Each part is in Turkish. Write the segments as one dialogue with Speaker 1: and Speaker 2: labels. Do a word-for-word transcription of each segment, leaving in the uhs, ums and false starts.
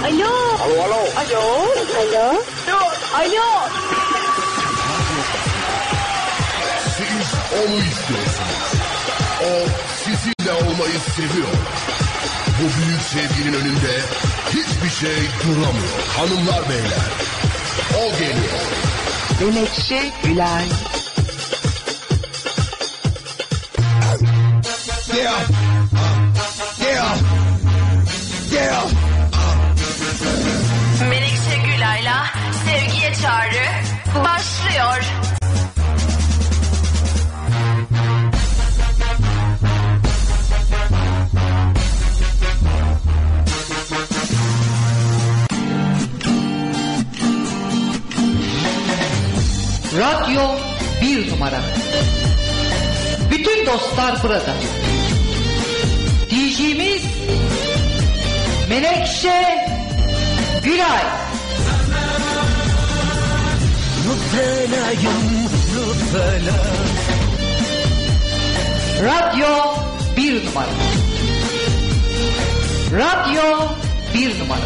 Speaker 1: Alo.
Speaker 2: Alo, alo.
Speaker 1: Alo. Alo. Alo.
Speaker 2: Siz onu istiyorsunuz. O sizinle olmayı seviyor. Bu büyük sevginin önünde hiçbir şey duramıyor. Hanımlar beyler, o geliyor.
Speaker 3: Menekşe Gülay.
Speaker 2: Yeah. Yeah. Yeah.
Speaker 4: Menekşe Gülay'la Sevgiye Çağrı başlıyor.
Speaker 3: Radyo bir numara. Bütün dostlar burada. D J'miz Menekşe Gülay.
Speaker 5: Rufelayım, rufela.
Speaker 3: Radyo bir numara. Radyo bir numara.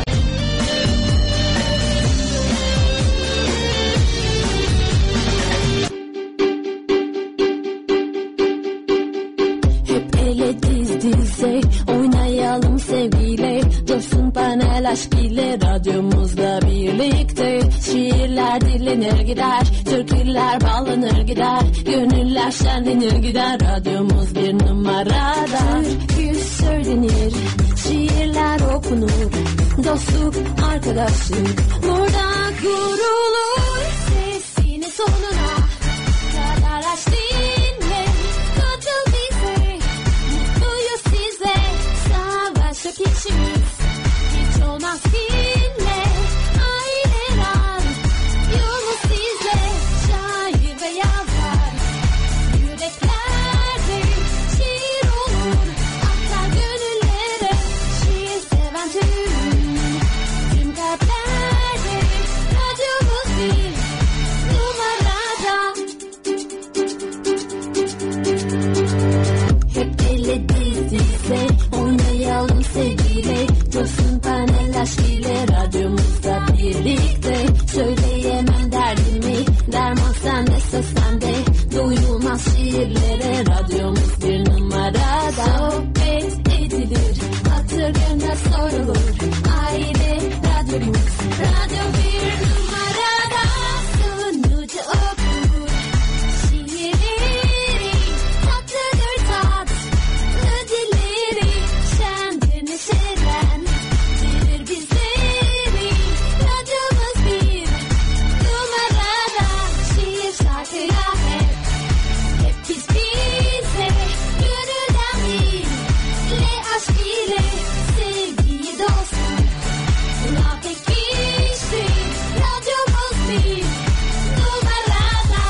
Speaker 6: Dize oynayalım sevgiyle, coşsun panel aşk ile, radyomuzda birlikte. Şiirler dinlenir gider, türküler bağlanır gider, gönüller şenlenir gider, radyomuz bir numarada. Türkü söylenir, şiirler okunur, dostluk arkadaşlık burada kurulur. Sesini sonuna kadar aç dinle, katıl bize. Çok içimiz hiç olmaz kinle, aileler yolu sizle, şair ve yazar yüreklerde şiir olur, aktar gönüllere, şiir seven tüm tüm kalplerde, radyomuz bir numarada. Hep elle diz dize oynayalım sevgiyle, coşsun panel aşk ile, radyomuzda birlikte. Söyleyemem derdimi, derman sende, söz sende, doyulmaz şiirlere, radyomuz bir numarada. Sohbet edilir, hatır gönlü sorulur, aile radyomuz, radyo bir numarada. Sunucu okur şiirleri, tatlıdır tatlı dilleri, şendir neşeden verir bizleri, radyomuz bir numarada. Şiir şarkıya hep, hep biz bize, gönülden dille, aşk ile, sevgiyi dostluk, buna pek kişi, radyomuz bir numarada.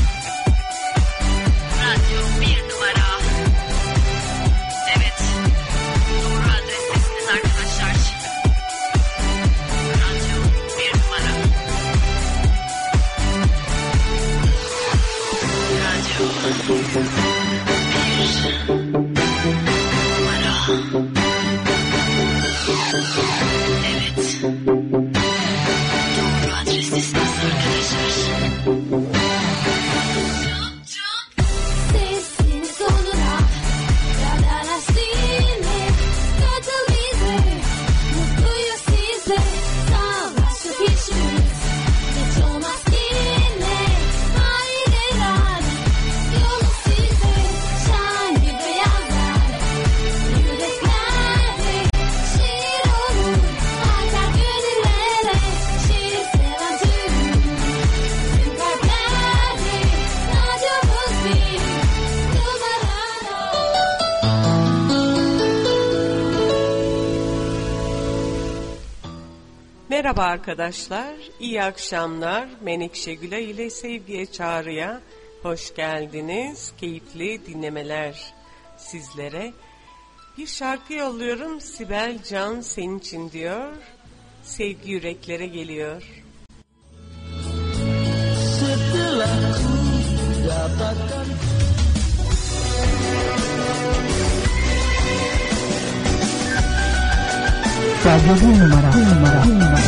Speaker 4: Radyo bir numara. Evet, doğru adrestesiniz arkadaşlar. Radyo bir numara. Radyo bir numara. Evet, doğru adrestesiniz arkadaşlar.
Speaker 6: Sesini sonuna kadar aç dinle, katıl bize, mutluyuz sizle, savaş yok işimiz, hiç olmaz kinle, aileler yolu size, şair ve yazar yüreklerde şiir olur, akar gönüllere, şiir seven tüm tüm kalplerde, radyomuz bir numarada.
Speaker 7: Merhaba arkadaşlar, iyi akşamlar. Menekşe Gülay ile Sevgiye Çağrı'ya hoş geldiniz. Keyifli dinlemeler sizlere. Bir şarkı yolluyorum, Sibel Can senin için diyor. Sevgi yüreklere geliyor.
Speaker 5: Setelah ku dapatkan
Speaker 8: Radyo bir numara. Bir numara. Bir numara.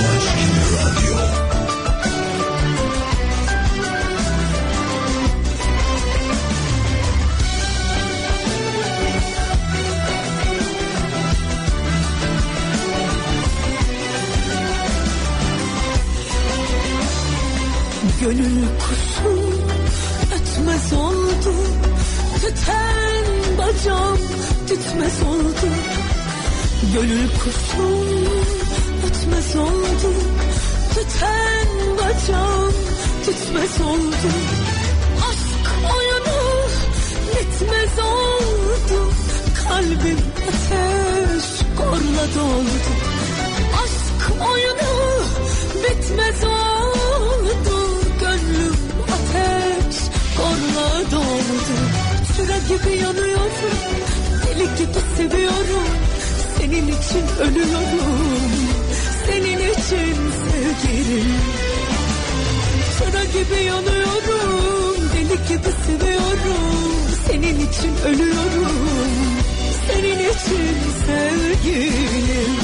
Speaker 5: Gönül kuşu ötmez oldu, tüten bacağım tütmez oldu. Gönül kuşu ötmez oldu, tüten bacağım tütmez oldu. Aşk oyunu bitmez oldu, kalbim ateş korla doldu. Aşk oyunu bitmez oldu, gönlüm ateş korla doldu. Çıra gibi yanıyorum, deli gibi seviyorum. Senin için ölüyorum, senin için sevgilim. Çıra gibi yanıyorum, deli gibi seviyorum. Senin için ölüyorum, senin için sevgilim.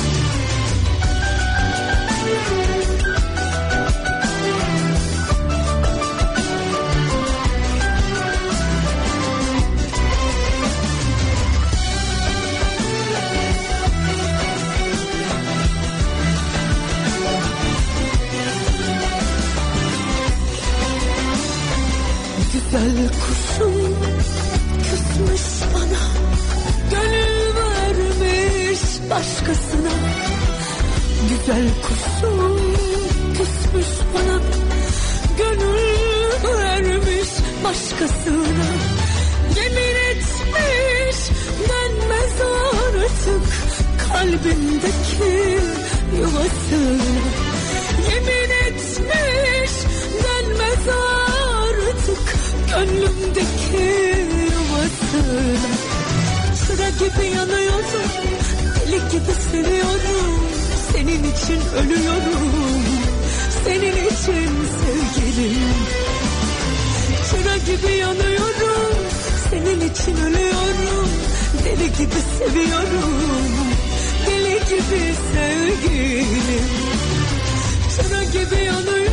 Speaker 5: Güzel kuşum küsmüş bana, gönül vermiş başkasına. Güzel kuşum küsmüş bana, gönül vermiş başkasına. Yemin etmiş dönmez artık kalbimdeki yuvasına. Yemin etmiş dönmez artık gönlümdeki yuvasına. Sıra gibi yanıyorum, deli gibi seviyorum. Senin için ölüyorum, senin için sevgilim. Çıra gibi yanıyorum, senin için ölüyorum. Deli gibi seviyorum, deli gibi sevgilim. Çıra gibi yanıyorum,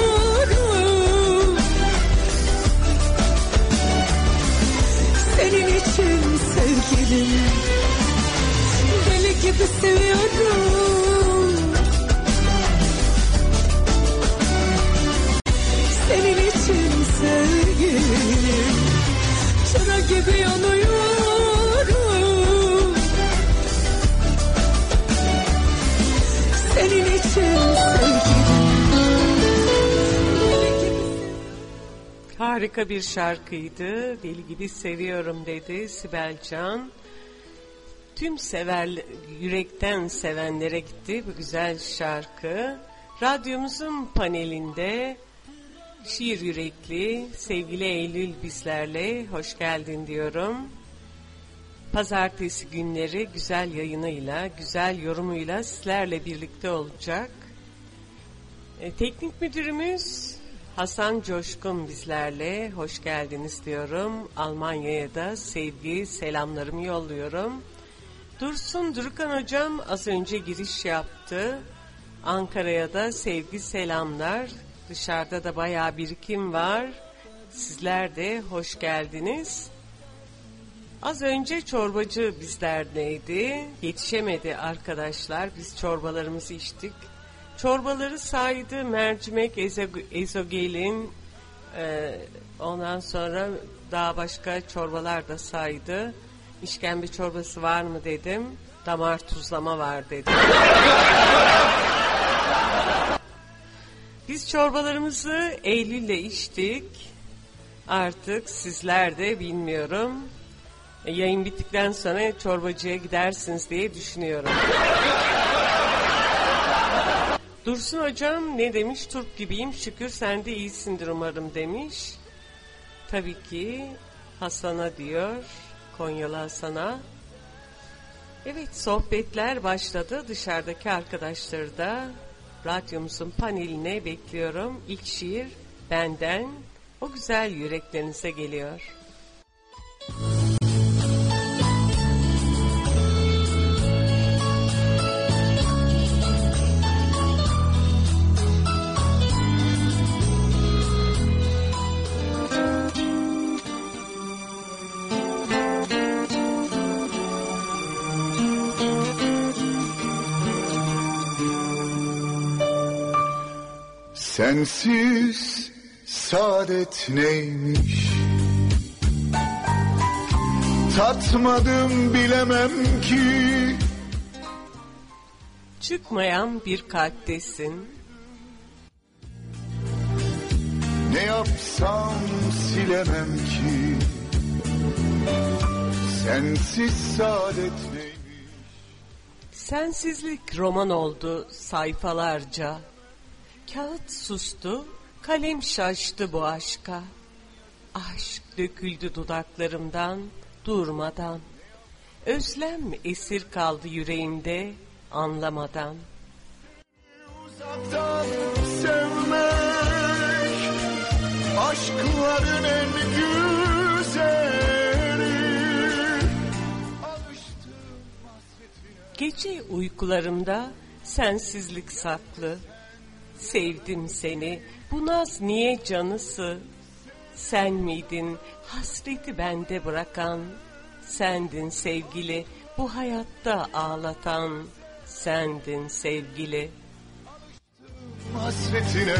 Speaker 5: senin için sevgilim. Deli gibi seviyorum, senin için sevgilim. Çıra gibi yanıyorum, senin için sevgilim.
Speaker 7: Harika bir şarkıydı. Deli gibi seviyorum dedi Sibel Can. Tüm sever, yürekten sevenlere gitti bu güzel şarkı. Radyomuzun panelinde şiir yürekli sevgili Eylül bizlerle, hoş geldin diyorum. Pazartesi günleri güzel yayınıyla, güzel yorumuyla sizlerle birlikte olacak. E, teknik müdürümüz Hasan Coşkun bizlerle, hoş geldiniz diyorum. Almanya'ya da sevgi selamlarımı yolluyorum. Dursun Durukan hocam az önce giriş yaptı. Ankara'ya da sevgi selamlar. Dışarıda da bayağı birikim var. Sizler de hoş geldiniz. Az önce çorbacı bizlerdeydi. Yetişemedi arkadaşlar. Biz çorbalarımızı içtik. Çorbaları saydı. Mercimek, ezogelin, e, ondan sonra daha başka çorbalar da saydı. İşkembe çorbası var mı dedim. Damar tuzlama var dedi. Biz çorbalarımızı Eylül'le içtik. Artık sizler de bilmiyorum. E, yayın bittikten sonra çorbacıya gidersiniz diye düşünüyorum. Dursun hocam ne demiş? Turp gibiyim, şükür sen de iyisindir umarım demiş. Tabii ki Hasan'a diyor. Konyalı Hasan'a. Evet, sohbetler başladı. Dışarıdaki arkadaşları da radyomuzun paneline bekliyorum. İlk şiir benden, o güzel yüreklerinize geliyor.
Speaker 2: Sensiz saadet neymiş? Tatmadım bilemem ki.
Speaker 7: Çıkmayan bir kalptesin.
Speaker 2: Ne yapsam silemem ki. Sensiz saadet neymiş?
Speaker 7: Sensizlik roman oldu sayfalarca. Kağıt sustu, kalem şaştı bu aşka. Aşk döküldü dudaklarımdan durmadan. Özlem esir kaldı yüreğimde anlamadan.
Speaker 2: Uzaktan sevmek, aşkların en güzeli. Alıştım hasretine.
Speaker 7: Gece uykularımda sensizlik saklı. Sevdim seni, bu naz niye canısı? Sen miydin hasreti bende bırakan? Sendin sevgili, bu hayatta ağlatan. Sendin sevgili.
Speaker 2: Hasretine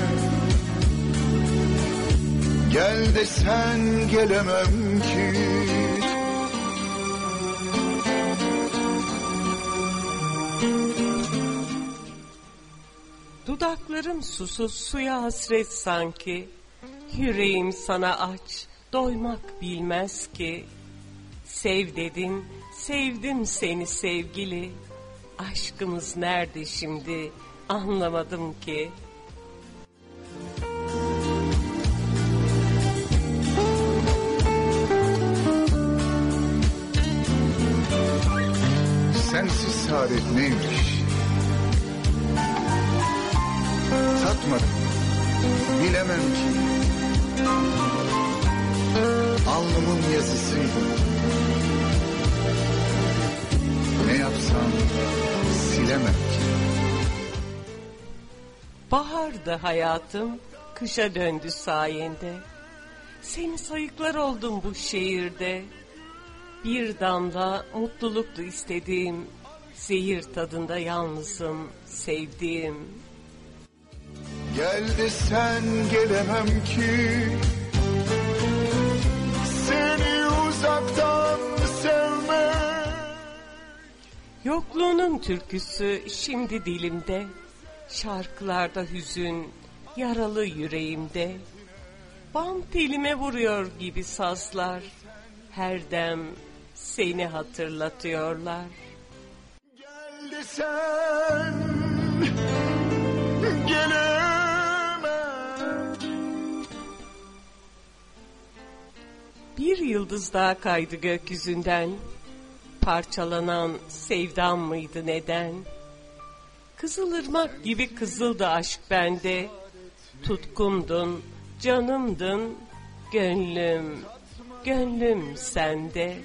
Speaker 2: gel desen gelemem ki.
Speaker 7: Dudaklarım susuz suya hasret sanki. Yüreğim sana aç, doymak bilmez ki. Sev dedin, sevdim seni sevgili. Aşkımız nerede şimdi, anlamadım ki.
Speaker 2: Sensiz saadet neymiş? Tatmadım, bilemem ki. Alnımın yazısıydı. Ne yapsam silemem ki.
Speaker 7: Bahardı hayatım, kışa döndü sayende. Seni sayıklar oldum bu şehirde. Bir damla mutluluktu istediğim. Zehir tadında yalnızım sevdiğim.
Speaker 2: Gel desen gelemem ki. Seni uzaktan sevmek.
Speaker 7: Yokluğunun türküsü şimdi dilimde. Şarkılarda hüzün, yaralı yüreğimde. Bam telime vuruyor gibi sazlar. Her dem seni hatırlatıyorlar.
Speaker 2: Gel desen gelemem.
Speaker 7: Bir yıldız daha kaydı gökyüzünden. Parçalanan sevdam mıydı neden? Kızılırmak gibi kızıldı aşk bende. Tutkumdun, canımdın, gönlüm, gönlüm sende.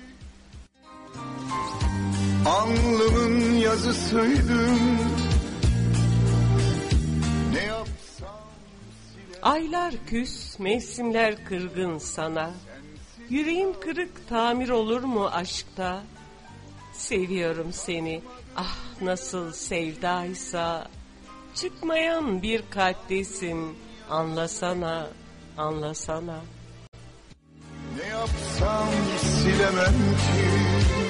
Speaker 2: Alnımın yazısıydın. Ne yapsam
Speaker 7: Aylar küs, mevsimler kırgın sana. Yüreğim kırık, tamir olur mu aşkta? Seviyorum seni, ah nasıl sevdaysa. Çıkmayan bir kalptesin, anlasana, anlasana.
Speaker 2: ne yapsam silemem ki.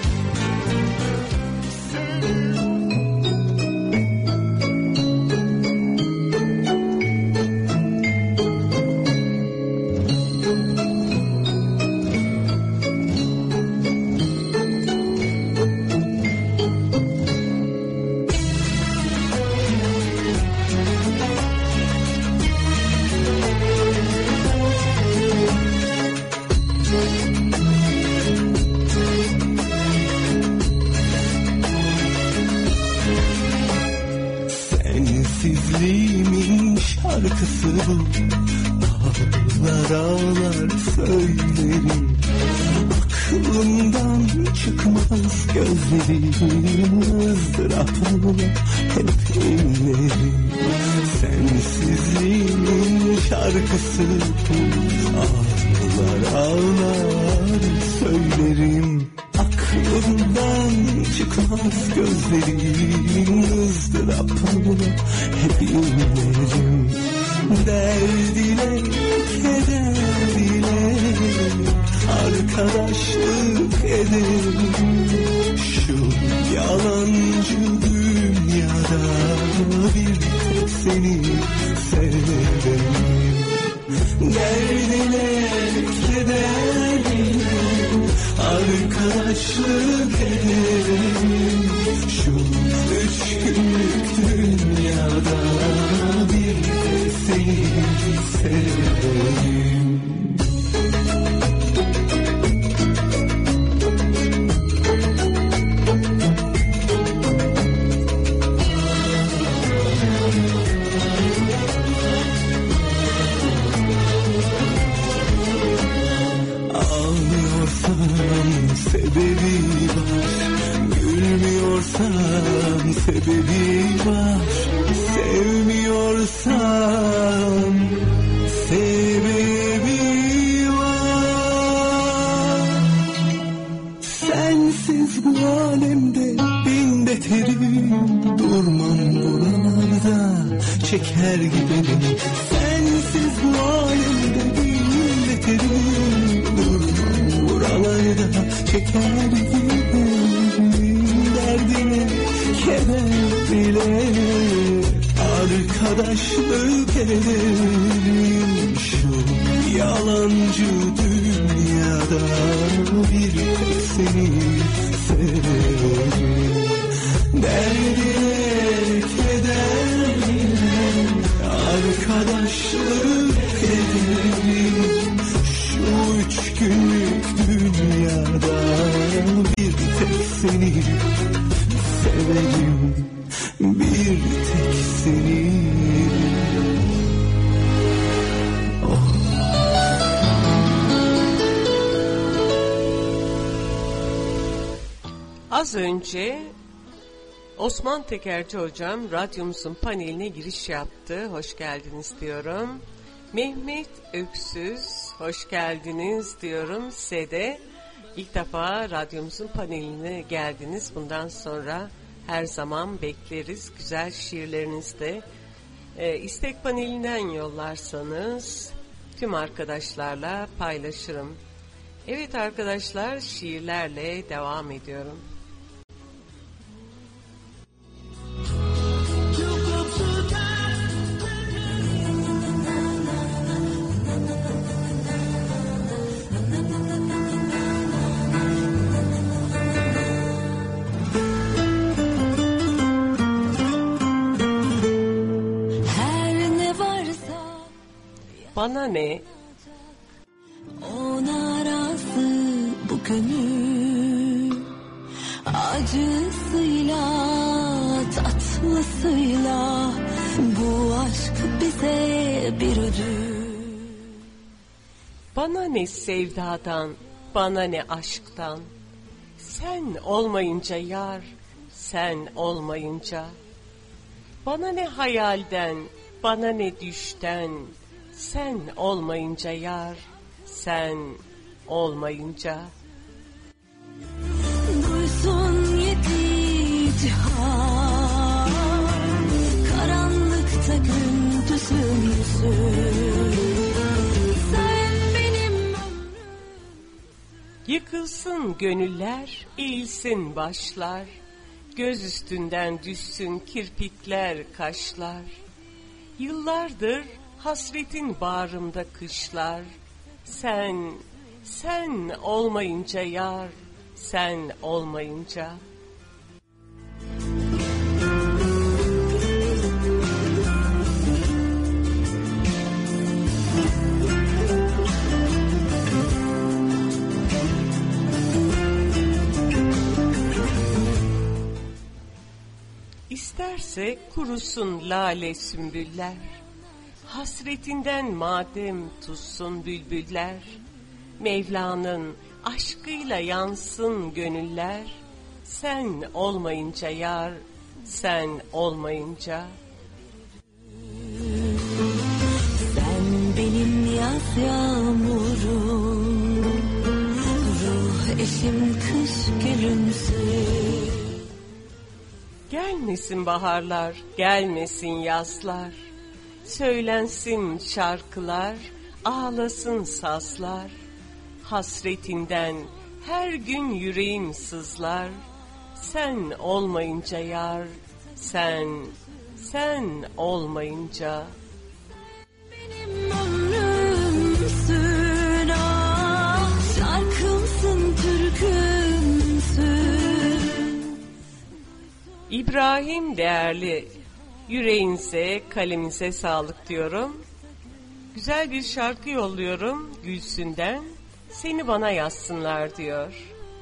Speaker 5: Sensizliğimin şarkısı bu. Ağlar ağlar söylerim. Aklımdan çıkmaz gözlerim. ızdırapla hep inlerim. Sensizliğimin şarkısı bu. Ağlar ağlar söylerim. Aklımdan çıkmaz gözlerin ızdırapla hep inlerim. Derd ile keder ile arkadaşlık ederim. Şu yalancı dünyada bir tek seni severim. Derdine kederine arkadaşlık ederim. Şu üç günlük dünyada bir tek seni severim. Sebebi var, gülmüyorsan sebebi var, sevmiyorsan sebebi var. Sensiz bu alemde bin beterim, durmam buralarda çeker giderim. Sensiz bu alemde bin beterim, durmam buralarda çeker giderim. Derdine keder ile arkadaşlık ederim. Şu yalancı dünyada bir tek seni severim. Derdine keder ile arkadaşlık ederim. Şu üç günlük dünyada bir tek seni severim, bir tek seni. Oh.
Speaker 7: Az önce Osman Tekerci hocam radyomuzun paneline giriş yaptı. Hoş geldiniz diyorum. Mehmet Öksüz, hoş geldiniz diyorum size de. İlk defa radyomuzun paneline geldiniz. Bundan sonra her zaman bekleriz. Güzel şiirlerinizi de e, istek panelinden yollarsanız tüm arkadaşlarla paylaşırım. Evet arkadaşlar, şiirlerle devam ediyorum. Bana ne?
Speaker 6: Ona razı bu gönül, acısıyla tatlısıyla bu aşk bize bir ödül.
Speaker 7: Bana ne sevdadan, bana ne aşktan, sen olmayınca yar, sen olmayınca. Bana ne hayalden, bana ne düşten, sen olmayınca yar, sen olmayınca.
Speaker 6: Duysun yedi cihan, karanlıkta gündüzün yüzü. Sen benim ömrüm.
Speaker 7: Yıkılsın gönüller, eğilsin başlar, göz üstünden düşsün kirpikler, kaşlar. Yıllardır hasretin bağrımda kışlar, sen, sen olmayınca yar, sen olmayınca. İsterse kurusun lale sümbüller, hasretinden madem tutsun bülbüller, Mevla'nın aşkıyla yansın gönüller, sen olmayınca yar, sen olmayınca.
Speaker 6: Sen benim yaz yağmurum, ruh eşim kış gülümsün.
Speaker 7: Gelmesin baharlar, gelmesin yazlar. Söylensin şarkılar, ağlasın sazlar. Hasretinden her gün yüreğim sızlar. Sen olmayınca yar, sen, sen olmayınca.
Speaker 6: Benim ömrümsün, ah, şarkımsın, türkümsün.
Speaker 7: İbrahim değerli, yüreğinize, kalemize sağlık diyorum. Güzel bir şarkı yolluyorum Gülsün'den. Seni bana yazsınlar diyor.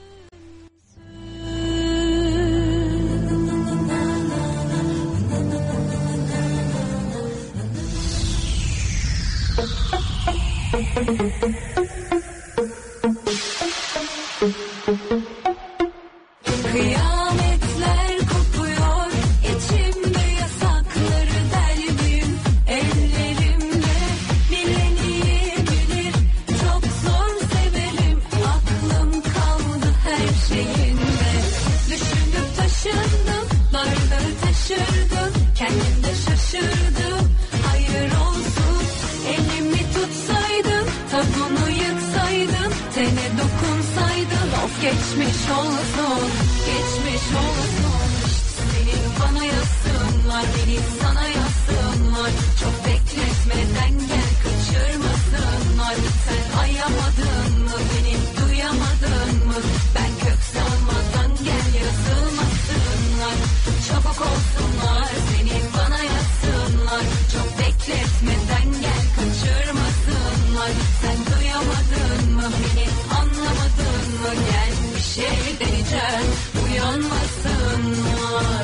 Speaker 6: Kıyametler kopuyor, içimde yasakları deldim. Ellerimde bileni bilir, çok zor severim. Aklım kaldı her şeyinde. Düşünüp taşındım, darları taşırdım. Kendimde şaşırdım, hayır olsun. Elimi tutsaydım, tabunu yıksaydım. Tene dokunsaydım, of geçmiş olsun, geçmiş olsun. Senin bana yazsınlar, benim sana yazsınlar. Çok bekletmeden gel, kaçırmasınlar. Sen ayamadın mı, benim duyamadın mı? Ben kök salmadan gel, yazılmasınlar. Çabuk olsunlar, senin bana yazsınlar. Çok bekletmeden gel, kaçırmasınlar. Sen duyamadın mı, beni anlamadın mı? Gel bir şey deneyeceğim, uyanmasınlar.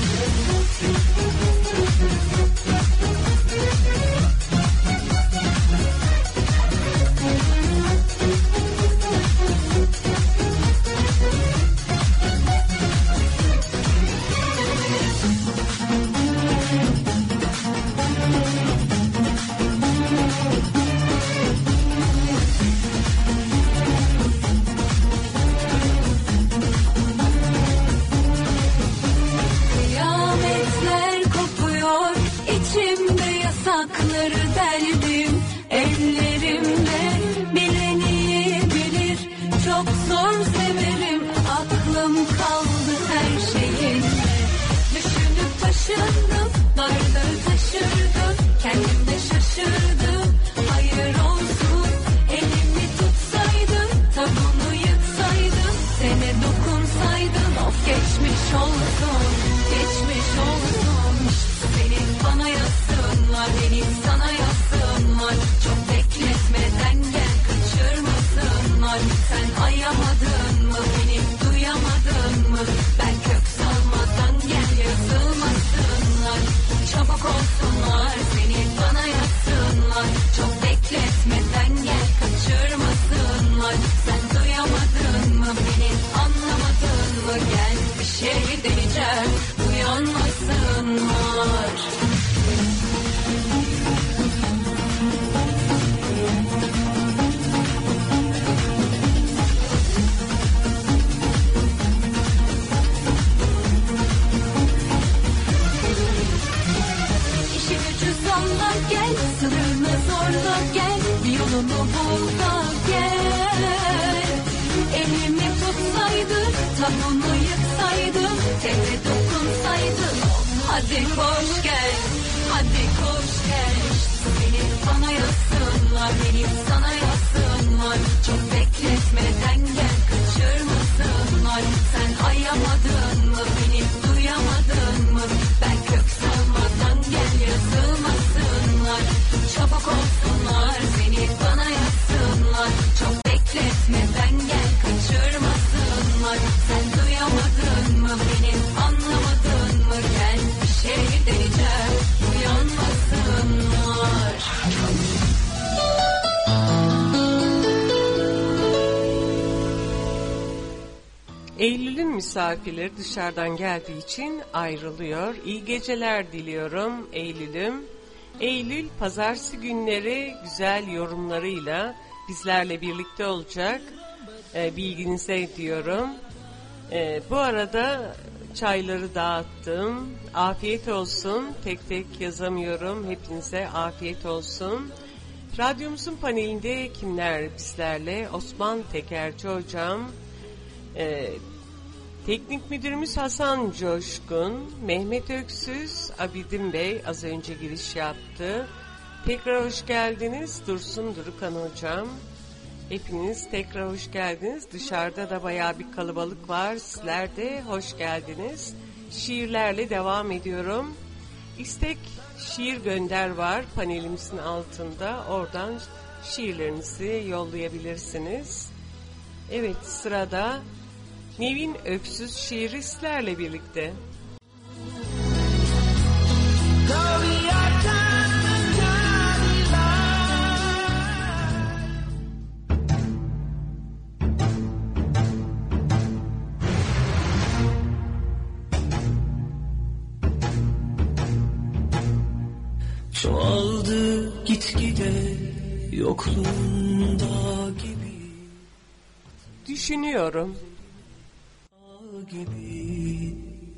Speaker 6: Kıyametler kopuyor, içimde yasakları deldim. Ellerimde bileni bilir, çok zor severim. Aklım kaldı her şeyinde. Düşünüp taşındım, darları taşırdım. Kendimde şaşırdım, hayır olsun. Elimi tutsaydım, tabunu yıksaydım. Sene dokunsaydım, of geçmiş olsun, geçmiş olsun. Senin bana yazsınlar, benim sana yazsınlar. Çok bekletmeden gel, kaçırmasınlar. Sen ayamadın mı, benim duyamadın mı? Ben kök salmadan gel, yazılmasınlar. Çabuk olsunlar, senin bana yazsınlar. Çok bekletmeden gel, kaçırmasınlar. Sen duyamadın mı, beni anlamadın mı? Gel bir şey deneyeceğim, uyanmasınlar. İşi gücü salla gel, sınırını zorla gel. Yolunu bul da gel. Elimi tutsaydın, tabunu yıksaydım. Tene dokunsaydın, hadi koş gel, hadi koş gel. Senin bana yazsınlar, benim sana yazsınlar. Çok bekletmeden gel, kaçırmasınlar. Sen ayamadın mı, benim duyamadın mı? Ben kök salmadan gel, yazılmasınlar. Çabuk olsunlar, seni bana yazsınlar. Çok bekletmeden gel, kaçırmasınlar. Sen duyamadın mı, benim anlamadın mı? Gel bir şey deneyeceğim, uyanmasınlar.
Speaker 7: Eylül'ün misafirleri dışarıdan geldiği için ayrılıyor. İyi geceler diliyorum Eylül'üm. Eylül pazartesi günleri güzel yorumlarıyla bizlerle birlikte olacak. E, bilginize diyorum. Ee, bu arada çayları dağıttım. Afiyet olsun. Tek tek yazamıyorum. Hepinize afiyet olsun. Radyomuzun panelinde kimler bizlerle? Osman Tekerci hocam, e, teknik müdürümüz Hasan Coşkun, Mehmet Öksüz, Abidin Bey az önce giriş yaptı. Tekrar hoş geldiniz Dursun Durukan hocam. Hepiniz tekrar hoş geldiniz. Dışarıda da bayağı bir kalabalık var. Sizler de hoş geldiniz. Şiirlerle devam ediyorum. İstek şiir gönder var panelimizin altında. Oradan şiirlerinizi yollayabilirsiniz. Evet, sırada Nevin Öksüz şiiri sizlerle birlikte.
Speaker 5: Çoğaldı gitgide yokluğunda gibi.
Speaker 7: Düşünüyorum.
Speaker 5: Gibi.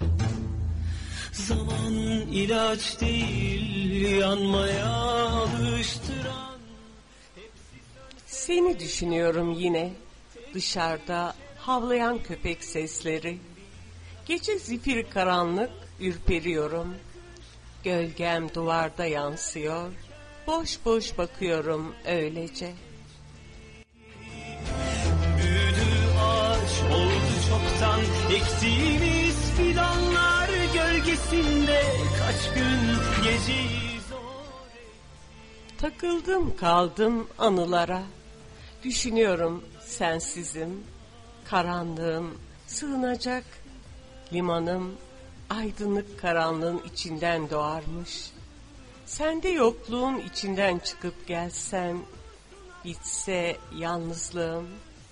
Speaker 5: Zaman ilaç değil, yanmaya alıştıran.
Speaker 7: Seni düşünüyorum yine. Dışarıda havlayan köpek sesleri. Gece zifiri karanlık, ürperiyorum. Gölgem duvarda yansıyor. Boş boş bakıyorum öylece.
Speaker 5: Büyüdü ağaç oldu çoktan, ektiğimiz fidanlar gölgesinde kaç gün geceyi zor.
Speaker 7: Takıldım kaldım anılara. Düşünüyorum sensizim. Karanlığım sığınacak limanım. Aydınlık karanlığın içinden doğarmış. Sen de yokluğun içinden çıkıp gelsen, bitse yalnızlığım.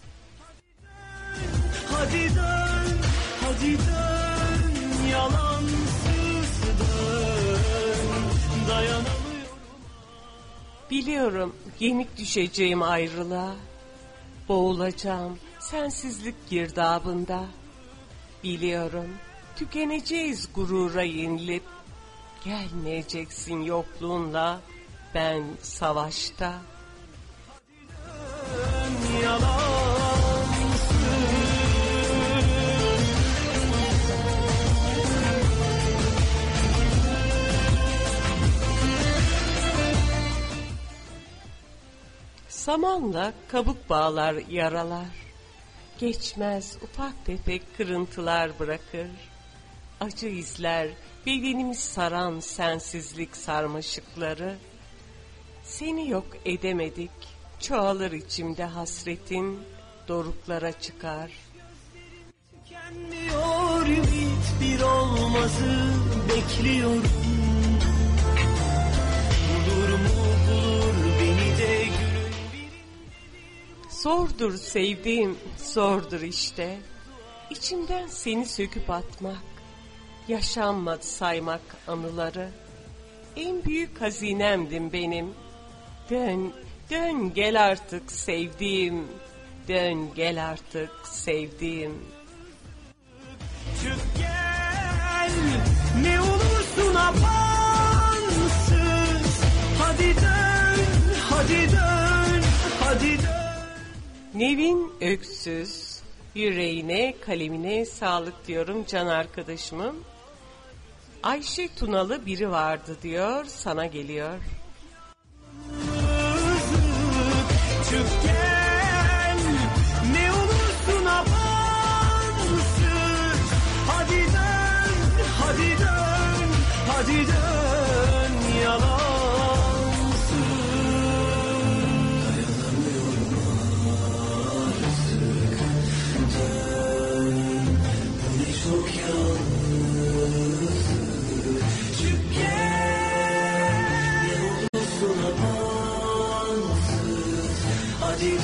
Speaker 5: Hadi dön, hadi dön, yalansız dön, dayanamıyorum.
Speaker 7: Biliyorum yenik düşeceğim ayrılığa. Boğulacağım sensizlik girdabında. Biliyorum tükeneceğiz gurura yenilip, gelmeyeceksin yokluğunla, ben savaşta. Samanla kabuk bağlar yaralar, geçmez ufak tefek kırıntılar bırakır. Acı izler bedenimi saran sensizlik sarmaşıkları. Seni yok edemedik, çoğalır içimde hasretin, doruklara çıkar.
Speaker 5: Tükenmiyor ümit, bir olmazı bekliyorum. Bulur mu bulur beni de günün birinde.
Speaker 7: Zordur sevdiğim, zordur işte. İçimden seni söküp atmak, yaşanmadı saymak anıları. En büyük hazinemdin benim. Dön, dön gel artık sevdiğim. Dön gel artık sevdiğim.
Speaker 5: Çık gel, ne olursun amansız. Hadi dön, hadi dön, hadi dön.
Speaker 7: Nevin Öksüz, yüreğine, kalemine sağlık diyorum can arkadaşımın. Ayşe Tunalı biri vardı diyor, sana geliyor.
Speaker 5: Çık gel, ne olursun amansız. Hadi dön, hadi dön, hadi dön yalansız. Dayanamıyorum artık, dön, bu ne çok yalnız. Çık gel, ne olursun amansız. Hadi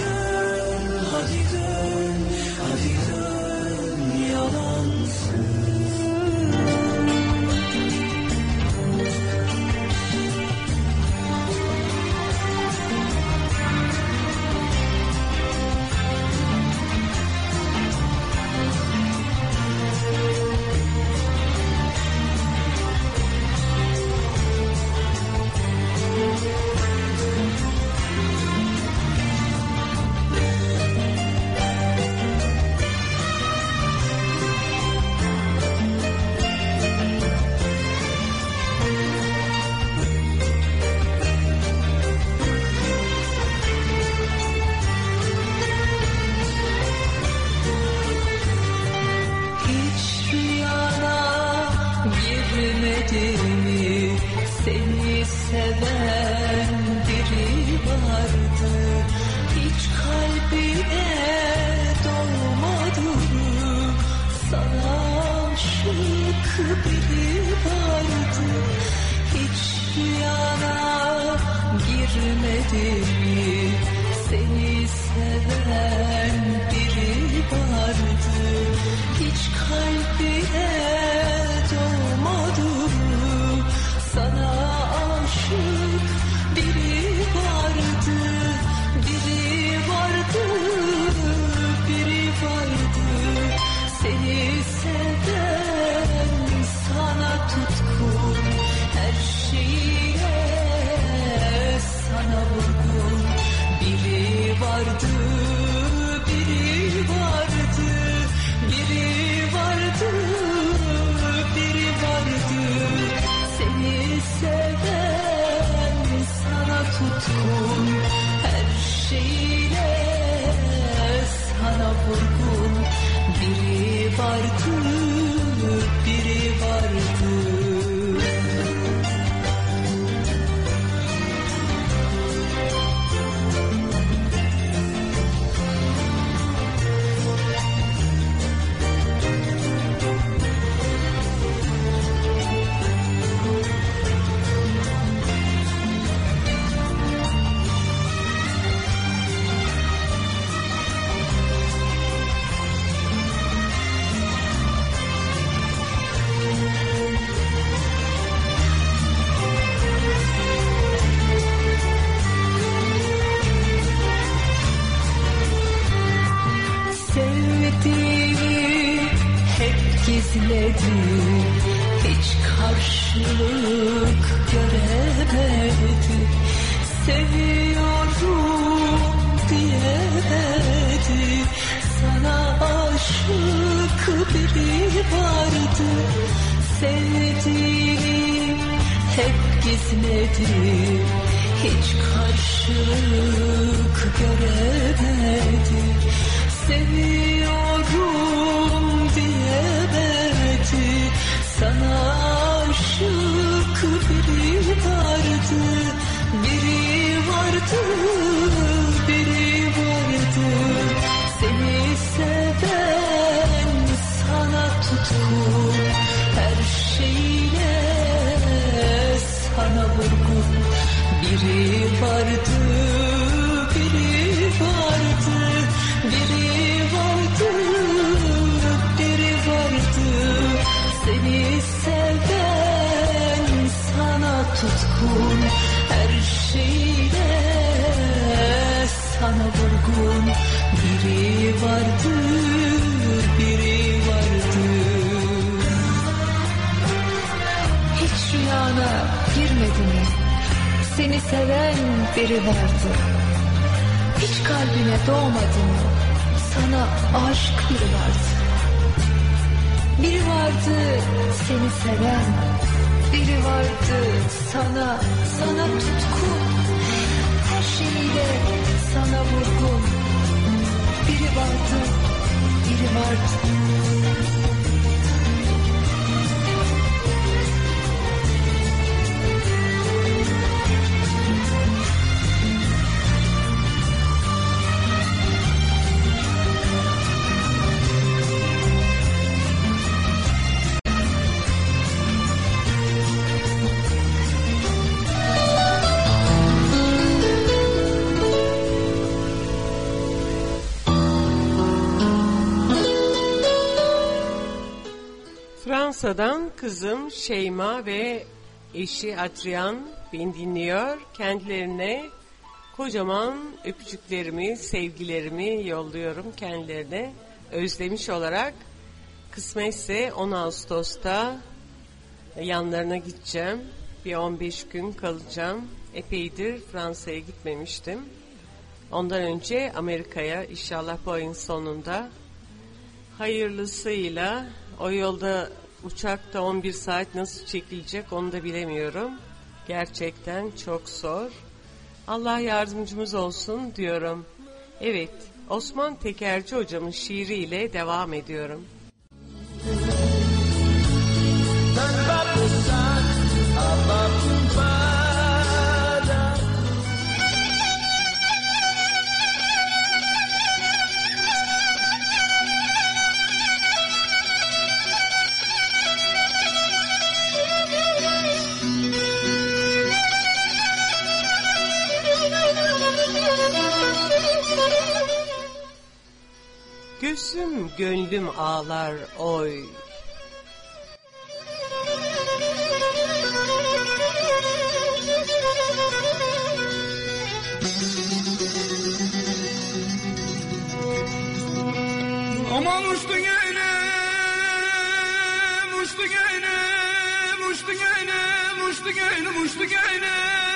Speaker 6: biri vardı. Hiç rüyana girmedi mi? Seni seven biri vardı. Hiç kalbine dolmadı mı? Sana aşık biri vardı. Biri vardı, biri vardı. Seni seven, sana tutkun, her şeyiyle sana vurgun. Biri vardı, biri vardı, biri vardı, biri vardı. Seni seven, sana tutkun, her şeyiyle sana vurgun. Biri vardı, biri vardı. Sevdiğini hep gizledi, hiç karşılık göremedi. Seviyorum diyemedi. Sana aşık biri vardı. Sevdiğini hep gizledi, hiç karşılık göremedi. Seviyorum diyemedi. Sana aşık biri vardı. Biri vardı, biri vardı. Seni seven, sana tutkun, her şeyiyle sana vurgun. Biri vardı, biri vardı. Biri vardı, biri vardı. Seni seven, sana tutkun, her şeyle sana vurgun. Biri vardı, biri vardı. Hiç rüyana girmedi mi? Seni seven biri vardı. Hiç kalbine doğmadı mı? Sana aşık biri vardı. Biri vardı seni seven, biri vardı sana, sana tutkun, her şeyiyle sana vurgun. Biri vardı, biri vardı.
Speaker 7: Fransa'dan kızım Şeyma ve eşi Adrian beni dinliyor. Kendilerine kocaman öpücüklerimi, sevgilerimi yolluyorum kendilerine. Özlemiş olarak kısmetse on Ağustos'ta yanlarına gideceğim. Bir on beş gün kalacağım. Epeydir Fransa'ya gitmemiştim. Ondan önce Amerika'ya inşallah bu ayın sonunda hayırlısıyla. O yolda uçakta on bir saat nasıl çekilecek onu da bilemiyorum. Gerçekten çok zor. Allah yardımcımız olsun diyorum. Evet, Osman Tekerci hocamın şiiriyle devam ediyorum. gözüm gönlüm ağlar oy.
Speaker 5: Aman uçtu gönlüm, uçtu gönlüm, uçtu gönlüm, uçtu gönlüm, uçtu gönlüm.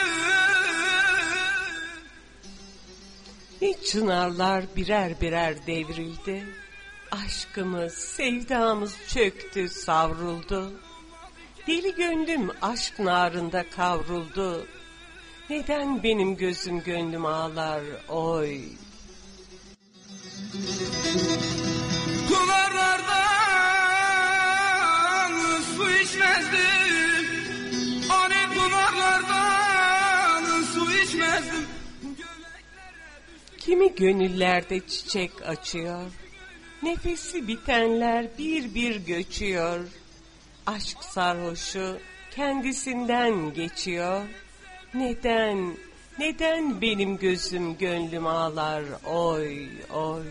Speaker 7: Ne çınarlar birer birer devrildi. Aşkımız, sevdamız çöktü, savruldu. Deli gönlüm aşk narında kavruldu. Neden benim gözüm gönlüm ağlar oy.
Speaker 5: Pınarlardan su içmezdim, hani pınarlardan su içmezdim.
Speaker 7: Kimi gönüllerde çiçek açıyor, nefesi bitenler bir bir göçüyor. Aşk sarhoşu kendisinden geçiyor. Neden, neden benim gözüm gönlüm ağlar oy oy.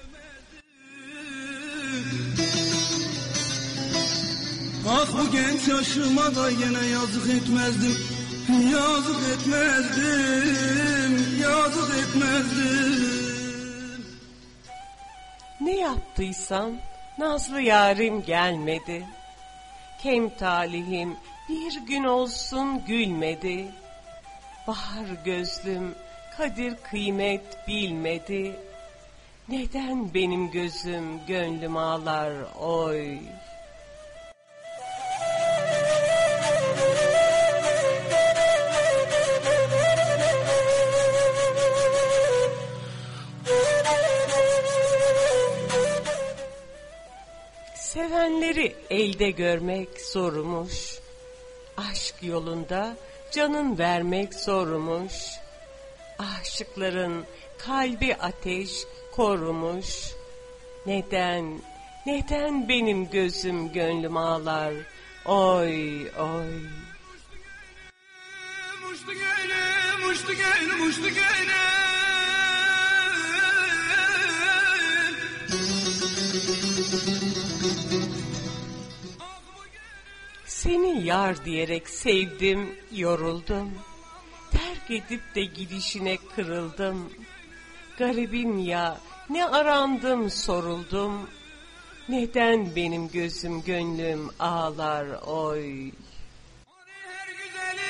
Speaker 5: Ah bu genç yaşıma da yine yazık etmezdim, yazık etmezdim, yazık etmezdim.
Speaker 7: Ne yaptıysam nazlı yarim gelmedi. Kem talihim bir gün olsun gülmedi. Bahar gözlüm kadir kıymet bilmedi. Neden benim gözüm gönlüm ağlar oy. Sevenleri elde görmek zormuş. Aşk yolunda canın vermek zormuş. Aşıkların kalbi ateş korumuş. Neden, neden benim gözüm gönlüm ağlar oy oy.
Speaker 5: Uçtu gönlüm, uçtu gönlüm, uçtu gönlüm.
Speaker 7: Seni yar diyerek sevdim, yoruldum. Terk edip de gidişine kırıldım. Garibim ya, ne arandım soruldum. Neden benim gözüm gönlüm ağlar oy.
Speaker 5: Her güzeli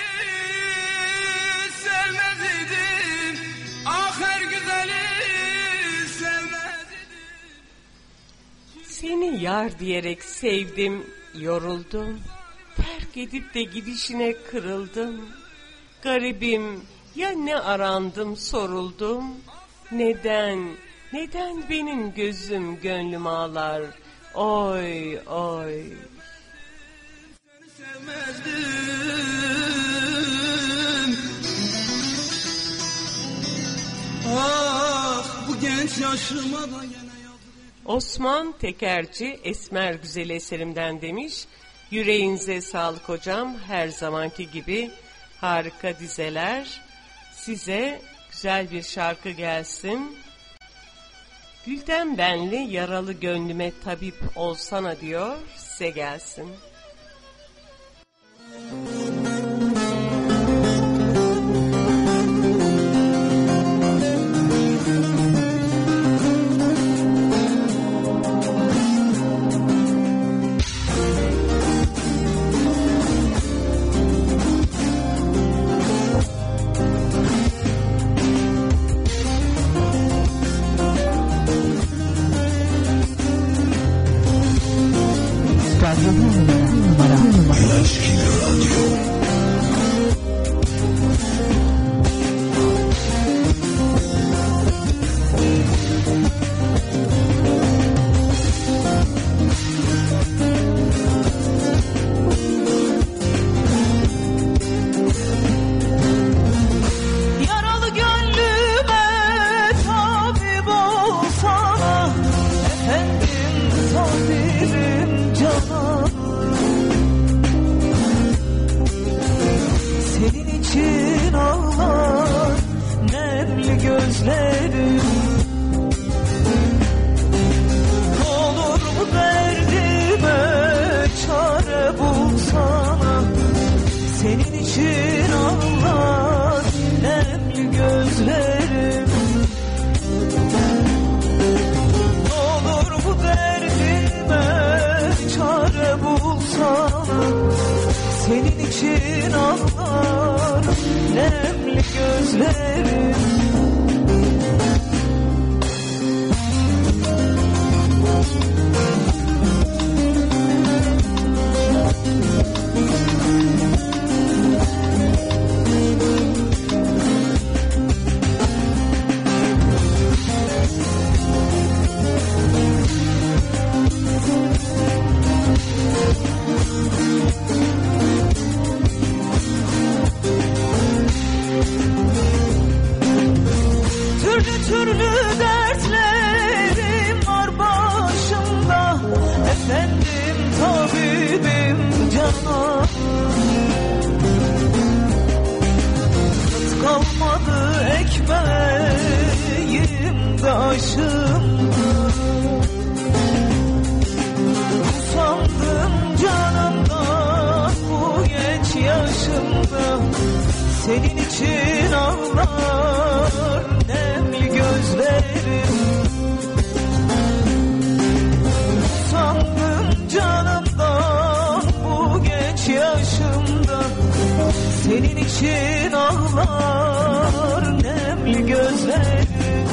Speaker 5: sevmez idim, ah her güzeli sevmez idim.
Speaker 7: Seni yar diyerek sevdim, yoruldum. Terk edip de gidişine kırıldım. Garibim ya, ne arandım soruldum. Neden, neden benim gözüm gönlüm ağlar oy oy.
Speaker 5: Seni sevmezdim. Ah bu genç yaşıma da yine yazık.
Speaker 7: Osman Tekerci Esmer Güzel eserimden demiş. Yüreğinize sağlık hocam, her zamanki gibi harika dizeler. Size güzel bir şarkı gelsin. Gülden benli yaralı gönlüme tabip olsana diyor, size gelsin.
Speaker 5: için ağlar nemli gözlerim. Türlü türlü dertlerim var başımda, efendim tabibim canım. Tat kalmadı ekmeğimde aşımda, usandım canımdan bu genç yaşımda. Senin için ağlar nemli gözlerim. Usandım canımdan bu genç yaşımda. Senin için ağlar nemli gözlerim.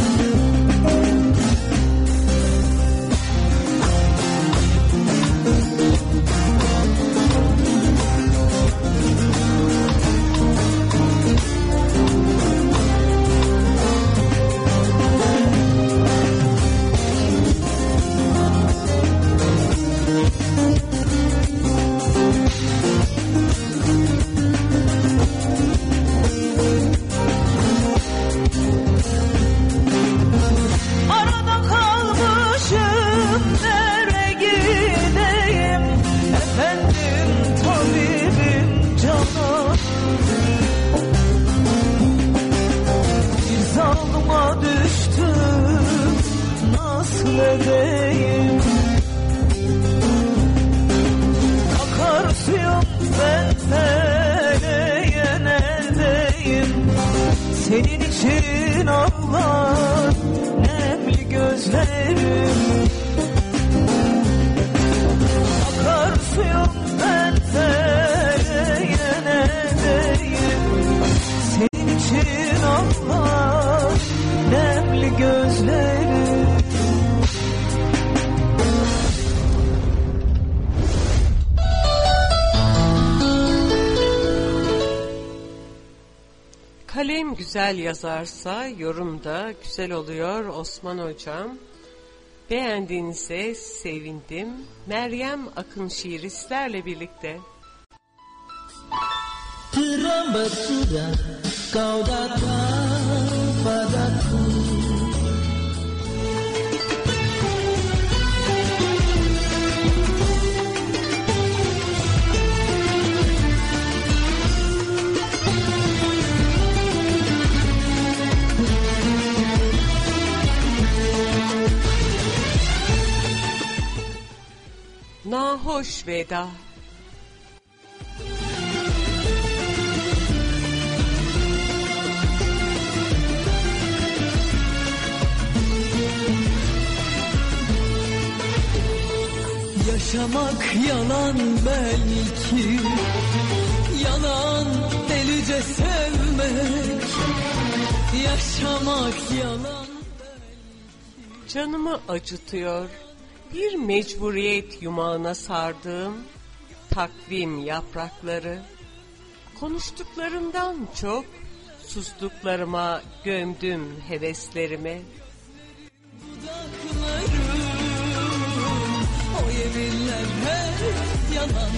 Speaker 5: Arada kalmışım, nereye gideyim, efendim tabibim canım. Bir zalıma düştüm, nasıl edeyim? Akar suyum ben feleğen eldeyim. Senin için ağlar nemli gözlerim. Akar suyum ben feleğen eldeyim. Senin için ağlar nemli gözlerim.
Speaker 7: Kalem güzel yazarsa yorum da güzel oluyor Osman Hocam. Beğendiğinize sevindim. Meryem Akın şiiri sizlerle birlikte.
Speaker 5: Terlambat sudah kau datang padaku.
Speaker 7: Nahoş veda.
Speaker 5: Yaşamak yalan belki, yalan delice sevmek. Yaşamak yalan belki.
Speaker 7: Canımı acıtıyor, bir mecburiyet yumağına sardığım takvim yaprakları. Konuştuklarımdan çok sustuklarıma gömdüm heveslerimi.
Speaker 5: O yeminler hep yalan.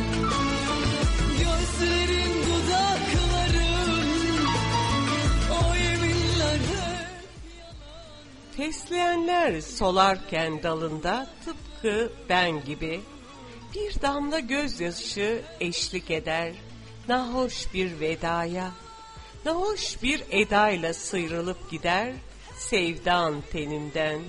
Speaker 5: Gözlerin, dudakların, o yeminler hep yalan.
Speaker 7: Fesleğenler solarken dalında tıpkı ben gibi bir damla gözyaşı eşlik eder nahoş bir vedaya. Nahoş bir edayla sıyrılıp gider sevdan teninden.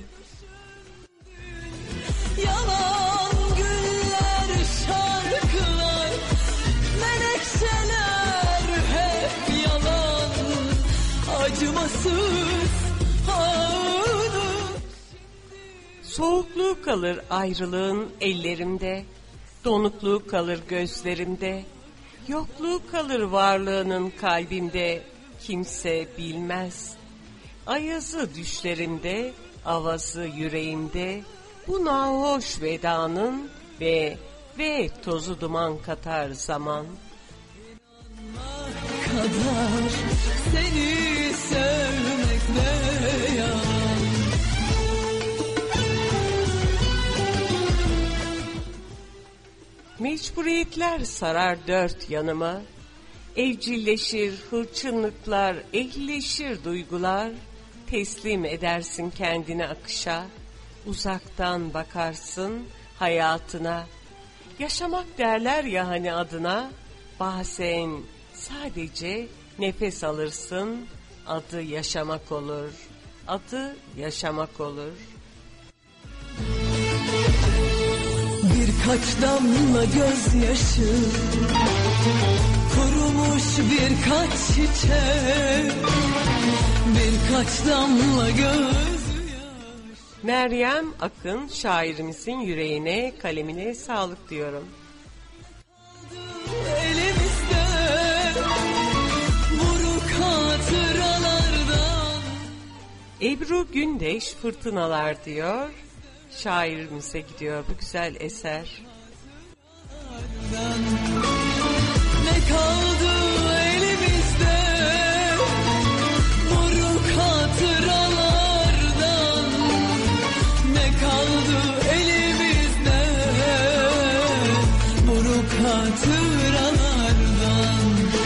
Speaker 5: Yalan güller, şarkılar, menekşeler hep yalan. Acımasız ağır.
Speaker 7: Soğukluğu kalır ayrılığın ellerimde, donukluğu kalır gözlerimde. Yokluğu kalır varlığının kalbinde, kimse bilmez. Ayazı düşlerimde, avazı yüreğimde, bu nahoş vedanın ve ve tozu duman katar zaman.
Speaker 5: Kadar seni sevmek ne yalan.
Speaker 7: Mecburiyetler sarar dört yanıma, evcilleşir hırçınlıklar, ehlileşir duygular, teslim edersin kendini akışa, uzaktan bakarsın hayatına. Yaşamak derler ya hani adına, bazen sadece nefes alırsın, adı yaşamak olur, adı yaşamak olur.
Speaker 5: Birkaç damla gözyaşı, kurumuş birkaç çiçek, birkaç damla göz.
Speaker 7: Meryem Akın şairimizin yüreğine, kalemine sağlık diyorum.
Speaker 5: Elimizde buruk hatıralardan.
Speaker 7: Ebru Gündeş Fırtınalar diyor. Şairimize gidiyor bu güzel eser.
Speaker 5: Ne kaldı elimizde buruk hatıralardan, ne kaldı elimizde buruk hatıralardan.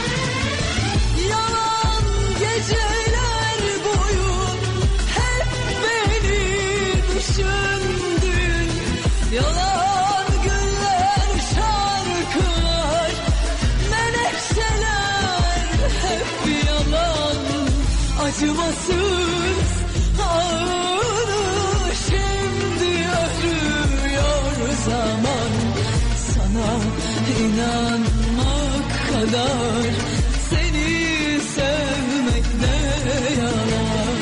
Speaker 5: Yalan geceler boyu hep beni düşündün, yalan güller, şarkılar, menekşeler hep yalan. Acımasız ağını şimdi örüyor zaman. Sana inanmak kadar seni sevmek ne yalan.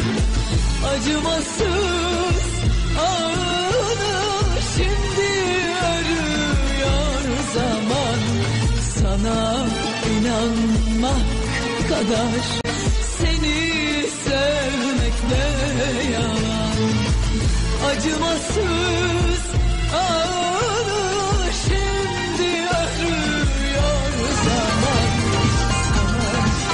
Speaker 5: Acımasız ağını şimdi örüyor zaman. Sana inanmak kadar seni sevmek ne yalan. Acımasız ağını şimdi örüyor zaman. Sana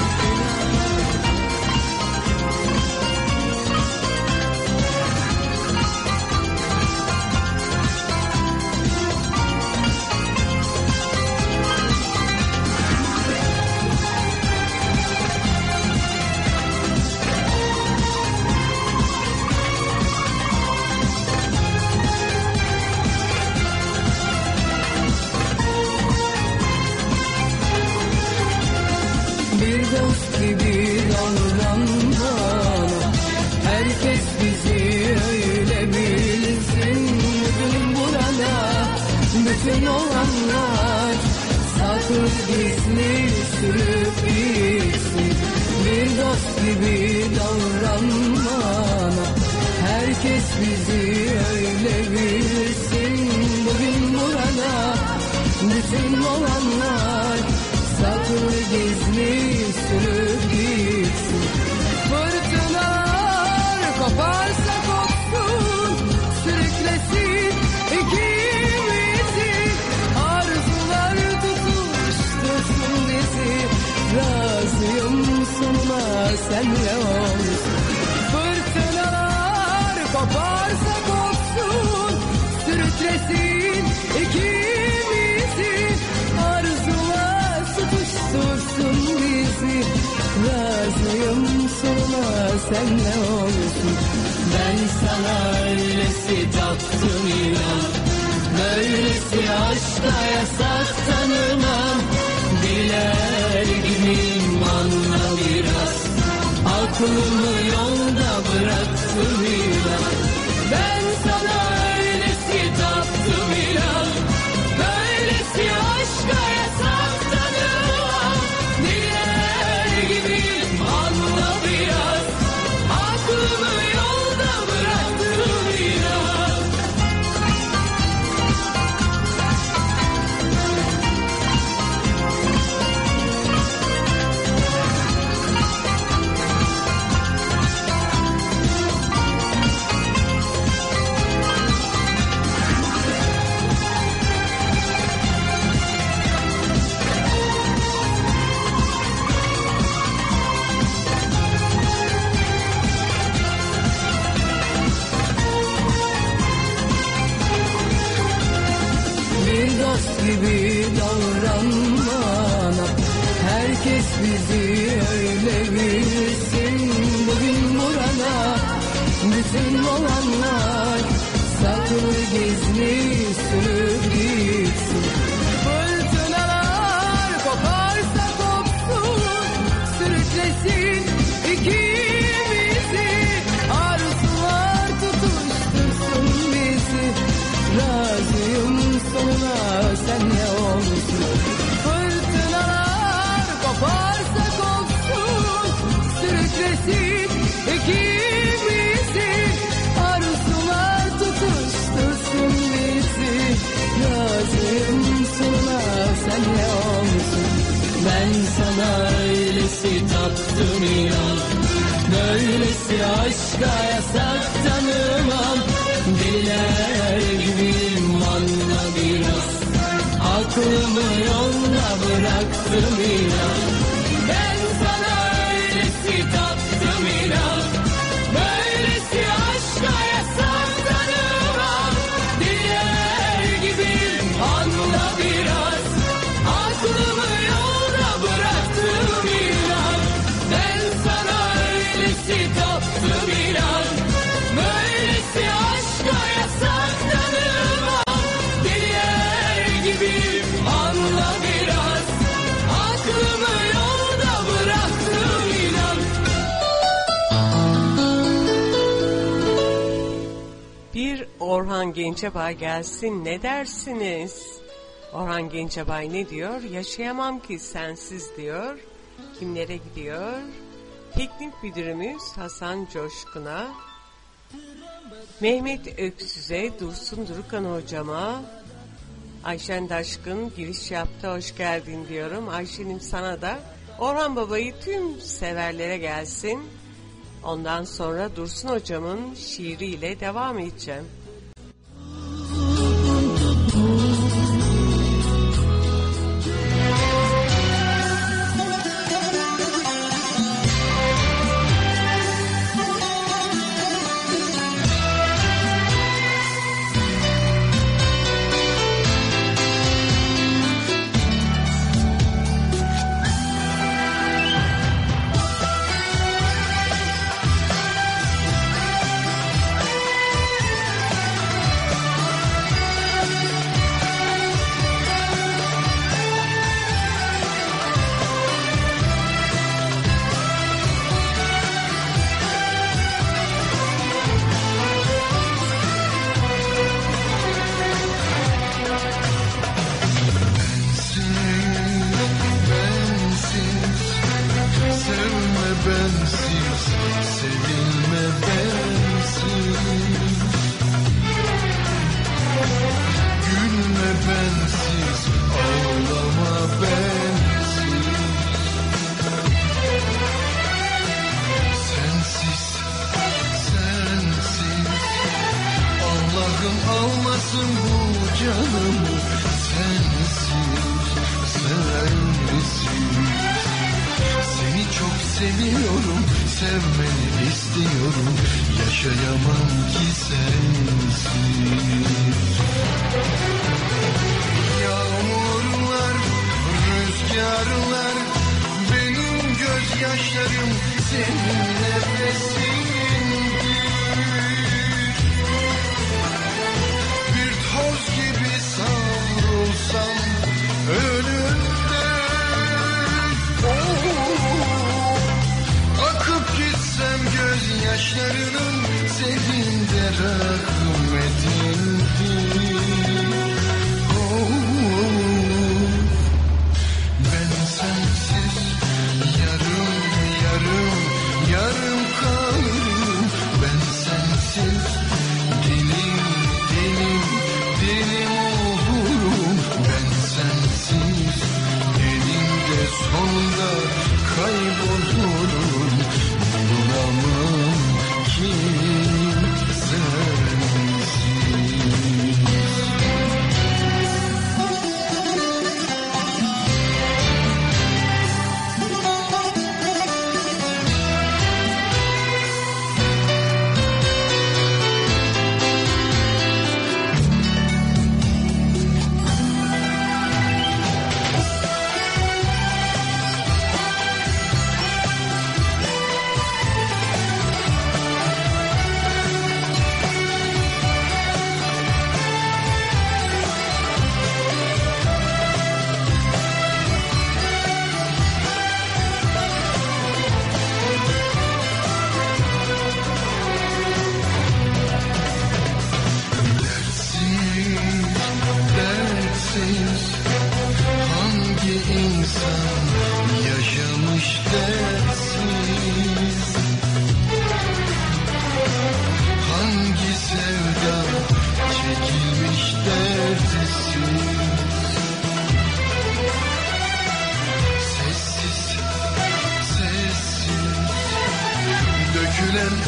Speaker 5: bir dost gibi davran bana, herkes bizi öyle bilsin. Bugün burada bütün olanlar saklı gizli sürüp gitsin. Bir dost gibi davran bana, herkes bizi öyle bilsin. Bugün burada bütün olanlar saklı gizli sürüp gitsin. Fırtınalar koparsa kopsun, sürüklesin ikimizi. Arzular tutuştursun bizi, razıyım sonuna senle olsun. Fırtınalar koparsa kopsun, sürüklesin ikimizi. Arzular tutuştursun bizi, razıyım sonuna senle olsun. Ben sana öylesi taptım inan, böylesi aşka yasak tanımam. Diler gibiyim anla biraz, aklımı yolda bıraktım inan. Ben sana öylesi taptım inan, böylesi aşka yasak tanımam. Diler gibiyim anla biraz, aklımı yolda bıraktım inan. dost gibi davranmana. Herkes bizi öyle bilsin. Bugün burada bütün olanlar saklı gizli sürüp gitsin. Fırtınalar koparsa kopsun, sürüklesin ikimizi. Arzular tutuştursun bizi. Razıyım sonuna sen ne olsun. Fırtınalar koparsa kopsun, sürüklesin ikimizi. Arzular tutuştursun bizi. Razıyım sonuna sen ne olsun. Ben sana öylesi taptım inan. Böylesi aşka yasak tanımam. Deliler gibiyim anla biraz. Aklımı yolda bıraktım inan. Ben sana öylesi taptım inan. Böylesi aşka yasak tanımam. Deliler gibiyim anla biraz. Aklımı yolda bıraktım inan. Ben sana öylesi taptım inan. Böylesi aşka yasak tanımam. Deliler gibiyim anla biraz. Aklımı yolda bıraktım inan.
Speaker 7: Bir Orhan Gencebay gelsin, ne dersiniz? Orhan Gencebay ne diyor? Yaşayamam ki sensiz diyor. Kimlere gidiyor? Teknik müdürümüz Hasan Coşkun'a, Mehmet Öksüz'e, Dursun Durukan hocama, Ayşen Daşkın giriş yaptı, hoş geldin diyorum. Ayşe'nim sana da. Orhan Baba'yı tüm severlere gelsin. Ondan sonra Dursun hocamın şiiriyle devam edeceğim.
Speaker 2: Bulamam kimseyi.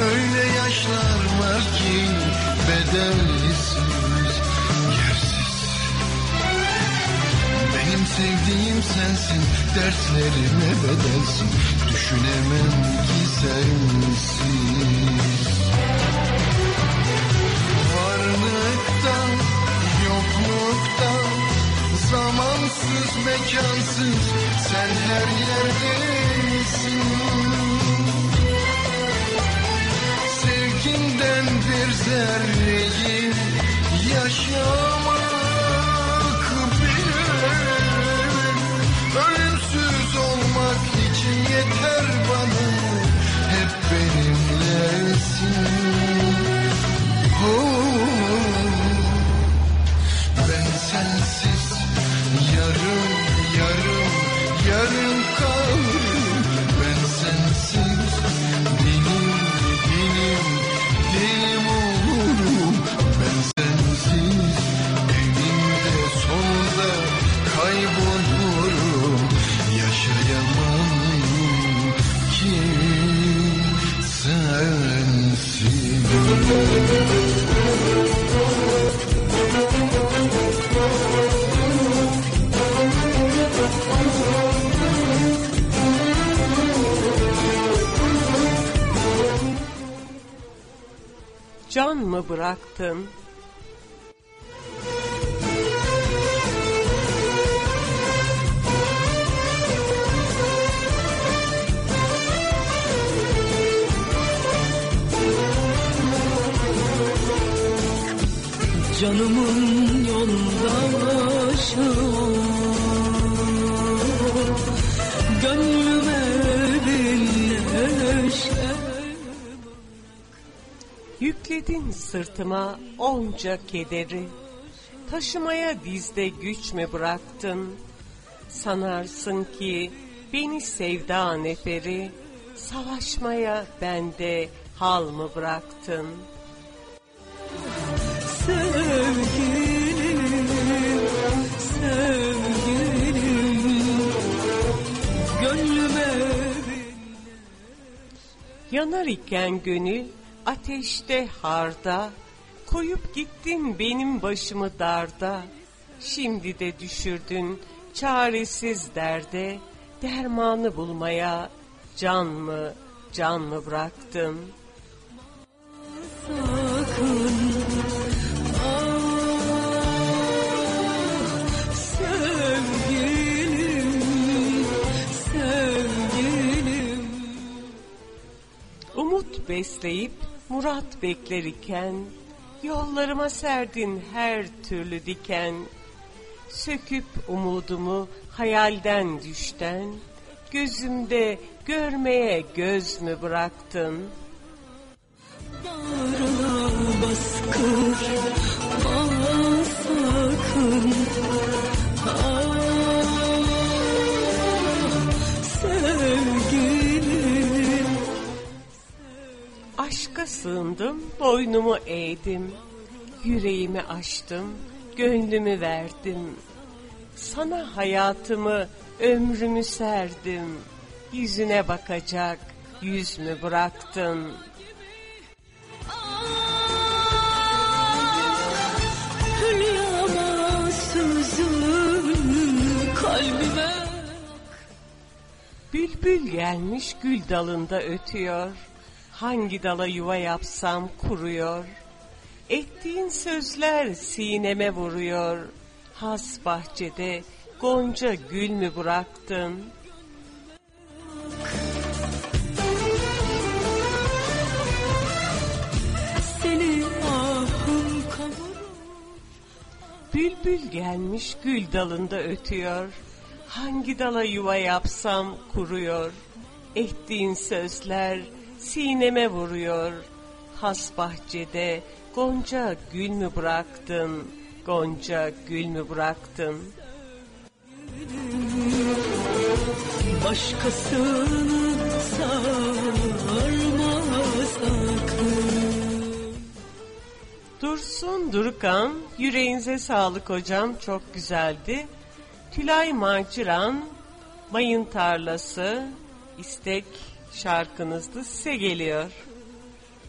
Speaker 2: Öyle yaşlar var ki bedelsiz, yersiz. Benim sevdiğim sensin, dertlerime bedelsin. Düşünemem ki sensiz. Varlıktan, yokluktan, zamansız, mekansız, sen her yerdesin. Sevginden bir zerreyi yaşamak bile, ölümsüz olmak için yeter bana, hep benimlesin. Oh, ben sensiz yarım yarım yarım kalırım. Ben sensiz dilim dilim dilim olurum. Ben sensiz eninde sonunda kaybolurum. Yaşayamam ki sensiz.
Speaker 7: Can mı bıraktın?
Speaker 5: Canımın yoldaşı, gönlüme bir neşe.
Speaker 7: Yükledin sırtıma onca kederi, taşımaya dizde güç mü bıraktın? Sanarsın ki beni sevda neferi, savaşmaya bende hal mı bıraktın?
Speaker 5: Sevgilim, sevgilim, gönlüme
Speaker 7: yanar iken gönül ateşte harda, koyup gittin benim başımı darda. Şimdi de düşürdün çaresiz derde, dermanı bulmaya can mı can mı bıraktın?
Speaker 5: sakın. Ah, sevgilim, sevgilim.
Speaker 7: Umut besleyip murat bekler iken, yollarıma serdin her türlü diken. Söküp umudumu hayalden düşten, gözümde görmeye göz mü bıraktın?
Speaker 5: Bağrına baskır, bana sakın. Ah, sevgilim.
Speaker 7: Aşka sığındım, boynumu eğdim, yüreğimi açtım, gönlümü verdim. Sana hayatımı, ömrümü serdim, yüzüne bakacak yüz mü bıraktın?
Speaker 5: Hülyama sözüm kalbime.
Speaker 7: Bülbül gelmiş gül dalında ötüyor, hangi dala yuva yapsam kuruyor. Ettiğin sözler sineme vuruyor, has bahçede gonca gül mü bıraktın?
Speaker 5: Seni ahım kavurur.
Speaker 7: Bülbül gelmiş gül dalında ötüyor, hangi dala yuva yapsam kuruyor. Ettiğin sözler sineme vuruyor, has bahçede gonca gül mü bıraktın, gonca gül mü bıraktın?
Speaker 5: Başkasını sarma sakın.
Speaker 7: Dursun Durukan, yüreğinize sağlık hocam, çok güzeldi. Tülay Maciran, Mayın Tarlası, istek şarkınızdı, size geliyor.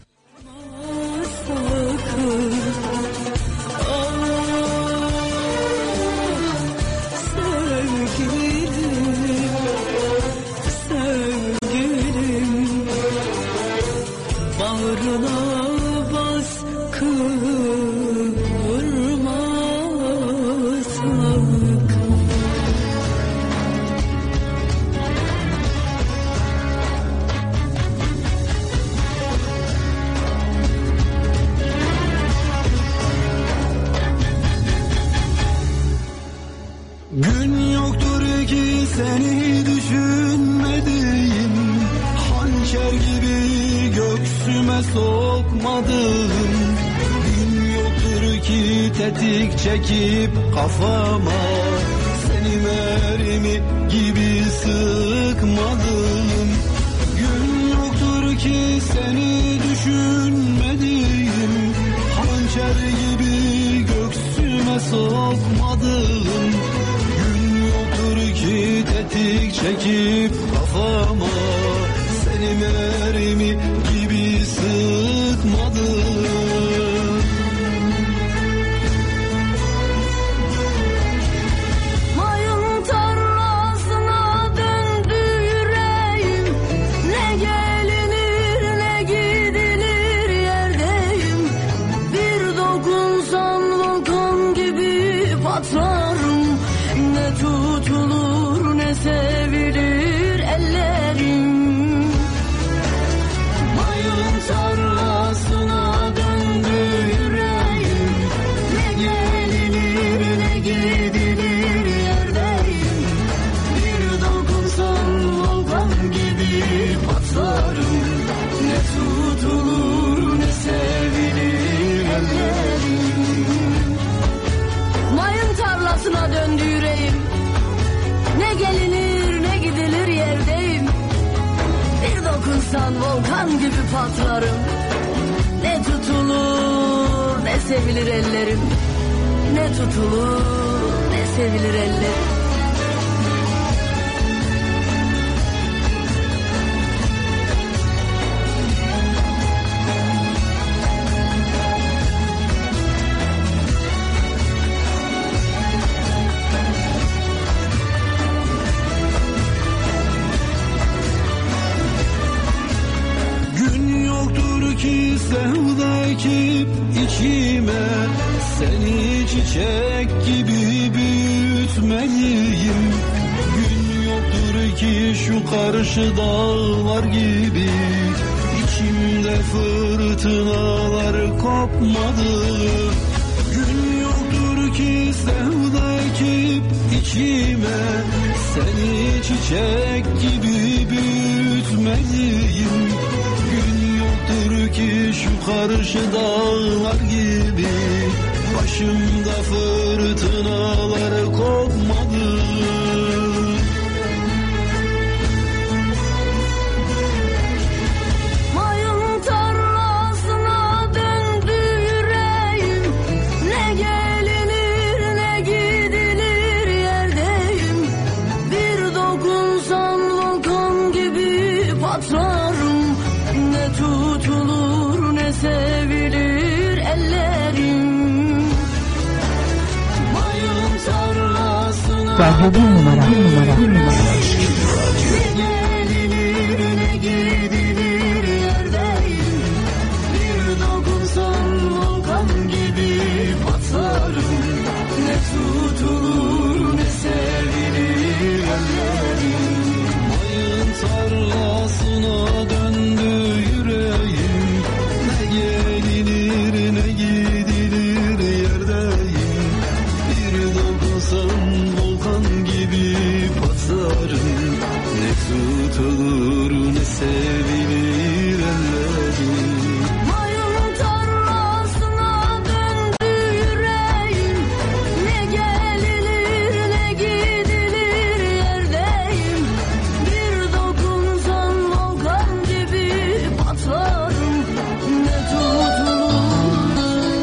Speaker 2: Gün yoktur ki seni düşünmediğim, hançer gibi göğsüme sokmadım. Gün yoktur ki tetik çekip kafama, seni mermi gibi sıkmadım. Gün yoktur ki seni düşünmediğim, hançer gibi göğsüme sokmadım. Gün yoktur ki tetik çekip kafama, seni mermi gibi sıkmadım.
Speaker 9: Mayın tarlasına döndü yüreğim, ne gelinir ne gidilir yerdeyim. Bir dokunsam volkan gibi patlarım, ne tutulur ne sevilir ellerim. Mayın tarlasına döndü yüreğim, ne gelinir ne gidilir yerdeyim. Bir dokunsam volkan gibi patlarım, ne tutulur ne sevilir ellerim. Mayın tarlasına döndü yüreğim, ne gelinir ne gidilir yerdeyim. Bir dokunsan volkan gibi patlarım, ne tutulur ne sevilir ellerim. Ne tutulur ne sevilir ellerim.
Speaker 2: Gün yoktur ki sevda ekip içime, seni çiçek gibi büyütmeliyim. Gün yoktur ki şu karşı dağlar gibi, içimde fırtınalar kopmadı. Gün yoktur ki sevda ekip içime, seni çiçek gibi büyütmeliyim. Gün yoktur ki şu karşı dağlar gibi, başımda fırtınalar kopmadı.
Speaker 9: Mayın tarlasına döndü yüreğim, ne gelinir ne gidilir yerdeyim. Bir dokunsam volkan gibi patlarım, ne tutulur ne sevilir ellerim. Mayın tarlasına
Speaker 8: Radyo bir numara, bir numara, bir numara.
Speaker 9: ne gelinir ne gidilir yerdeyim. Bir dokunsam volkan gibi patlarım, ne tutulur ne sevilir ellerim.
Speaker 2: Mayın tarlasına döndü yüreğim, ne gelinir ne gidilir yerdeyim. Bir dokunsam volkan gibi patlarım, ne tutulur ne sevilir ellerim.
Speaker 9: Mayın tarlasına döndü yüreğim, ne gelinir ne gidilir yerdeyim. Bir dokunsam volkan gibi patlarım, ne tutulur.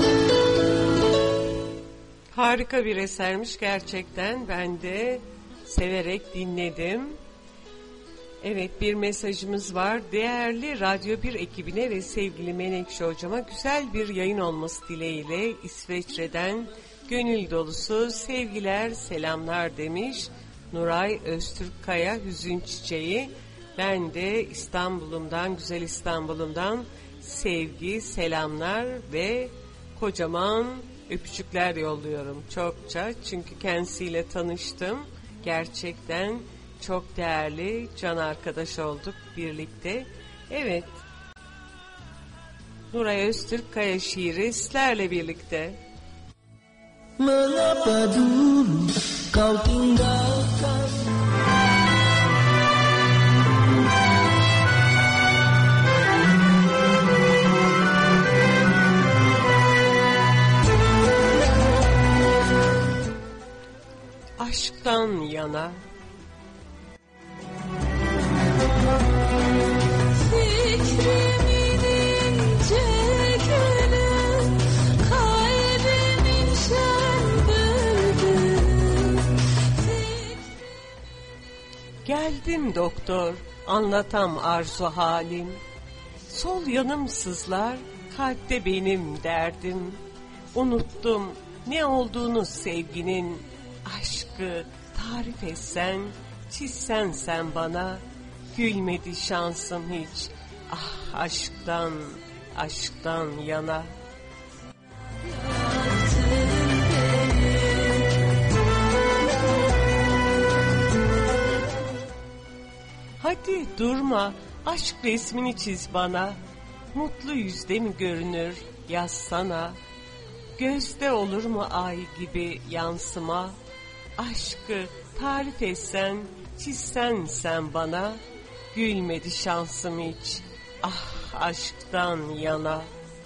Speaker 7: Harika bir esermiş gerçekten. Ben de severek dinledim. Evet, bir mesajımız var. Değerli Radyo bir ekibine ve sevgili Menekşe hocama güzel bir yayın olması dileğiyle İsveç'ten gönül dolusu sevgiler, selamlar demiş Nuray Öztürkkaya Hüzün Çiçeği. Ben de İstanbul'umdan, güzel İstanbul'umdan sevgi, selamlar ve kocaman öpücükler yolluyorum çokça. Çünkü kendisiyle tanıştım. Gerçekten çok değerli, can arkadaş olduk birlikte. Evet, Nuray Öztürkkaya şiiri sizlerle birlikte.
Speaker 5: Mengapa dulu kau tinggal
Speaker 7: aşktan yana.
Speaker 9: Fikrimin ince gülü, kalbimin şen bülbülü.
Speaker 7: Geldim doktor, anlatam arzu halim. Sol yanım sızlar, kalpte benim derdim. Unuttum ne olduğunu sevginin, aşkı tarif etsen, çizsen sen bana. Gülmedi şansım hiç, ah aşktan, aşktan yana. Hadi durma, aşk resmini çiz bana. Mutlu yüzde mi görünür, yazsana. Gözde olur mu ay gibi yansıma? Aşkı tarif etsen, çizsen sen bana. Gülmedi şansım hiç, ah aşktan yana.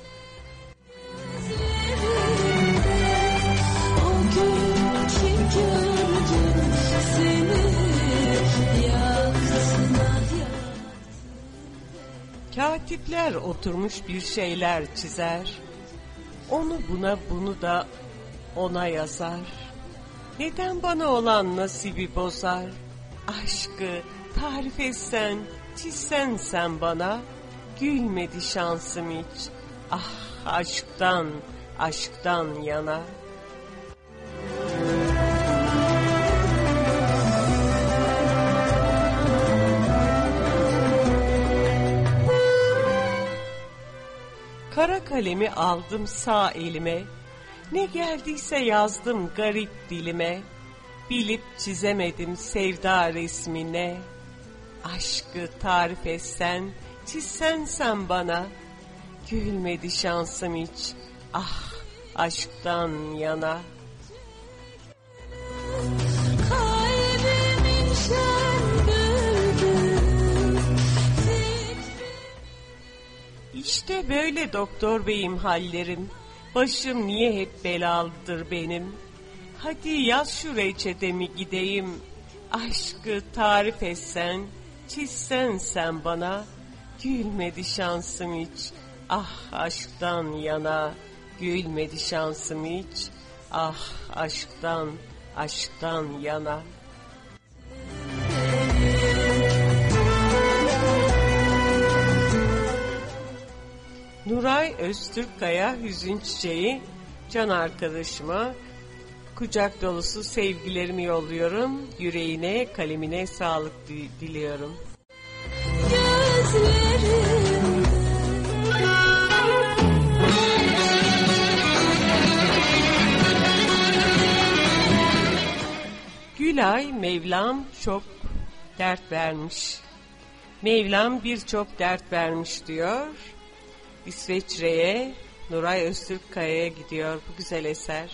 Speaker 9: O gün ki gördüm seni, yaksına
Speaker 7: Katipler oturmuş bir şeyler çizer. Onu buna bunu da ona yazar. Neden bana olan nasibi bozar? Aşkı tarif etsen, çizsen sen bana. Gülmedi şansım hiç, ah aşktan, aşktan yana. Kara kalemi aldım sağ elime, ne geldiyse yazdım garip dilime. Bilip çizemedim sevda resmine. Aşkı tarif etsen, çizsen sen bana. Gülmedi şansım hiç, ah aşktan yana.
Speaker 9: kalbimin şen bülbülü.
Speaker 7: İşte böyle doktor beyim hallerim. Başım niye hep belalıdır benim? Hadi yaz şu reçetemi gideyim. Aşkı tarif etsen, çizsen sen bana. Gülmedi şansım hiç, ah aşktan yana. Gülmedi şansım hiç, ah aşktan, aşktan yana. Nuray Öztürkkaya hüzün çiçeği, can arkadaşıma kucak dolusu sevgilerimi yolluyorum. Yüreğine, kalemine sağlık diliyorum. Gülay, Mevlam çok dert vermiş. Mevlam birçok dert vermiş diyor. İsveçre'ye, Nuray Öztürkkaya'ya gidiyor bu güzel eser.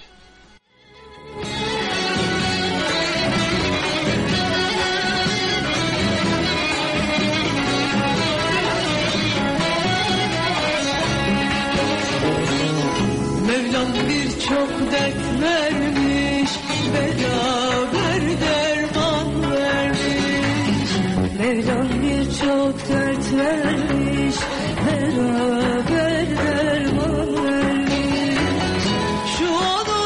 Speaker 5: Mevlam birçok dert vermiş, beraber derman vermiş. Mevlam birçok dert vermiş, beraber derman vermiş. Şu an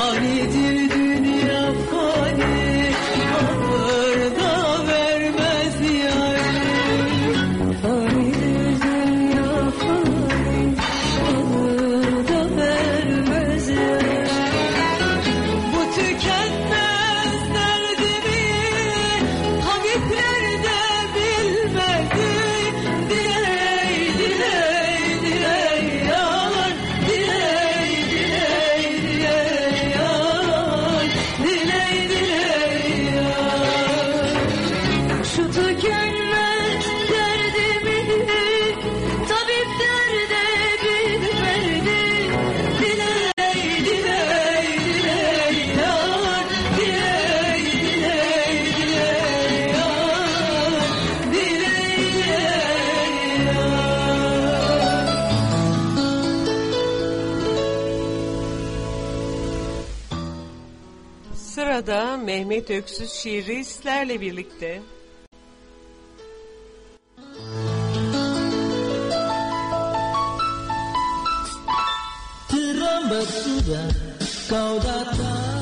Speaker 9: Fanidir dünya fani, alır da vermez yarim. Fanidir dünya fani, alır da vermez yarim. Bu tükenmez derdimi Habibler de bilmedi. Diley diley diley yar, diley diley diley yar, diley diley yar. Şu tükenmez derdimi tabipler de bilmedi. Diley diley diley yar, diley diley diley yar, diley diley yar.
Speaker 7: Sırada Mehmet Öksüz şiiri sizlerle birlikte.
Speaker 5: Terlambat sudah kau datang.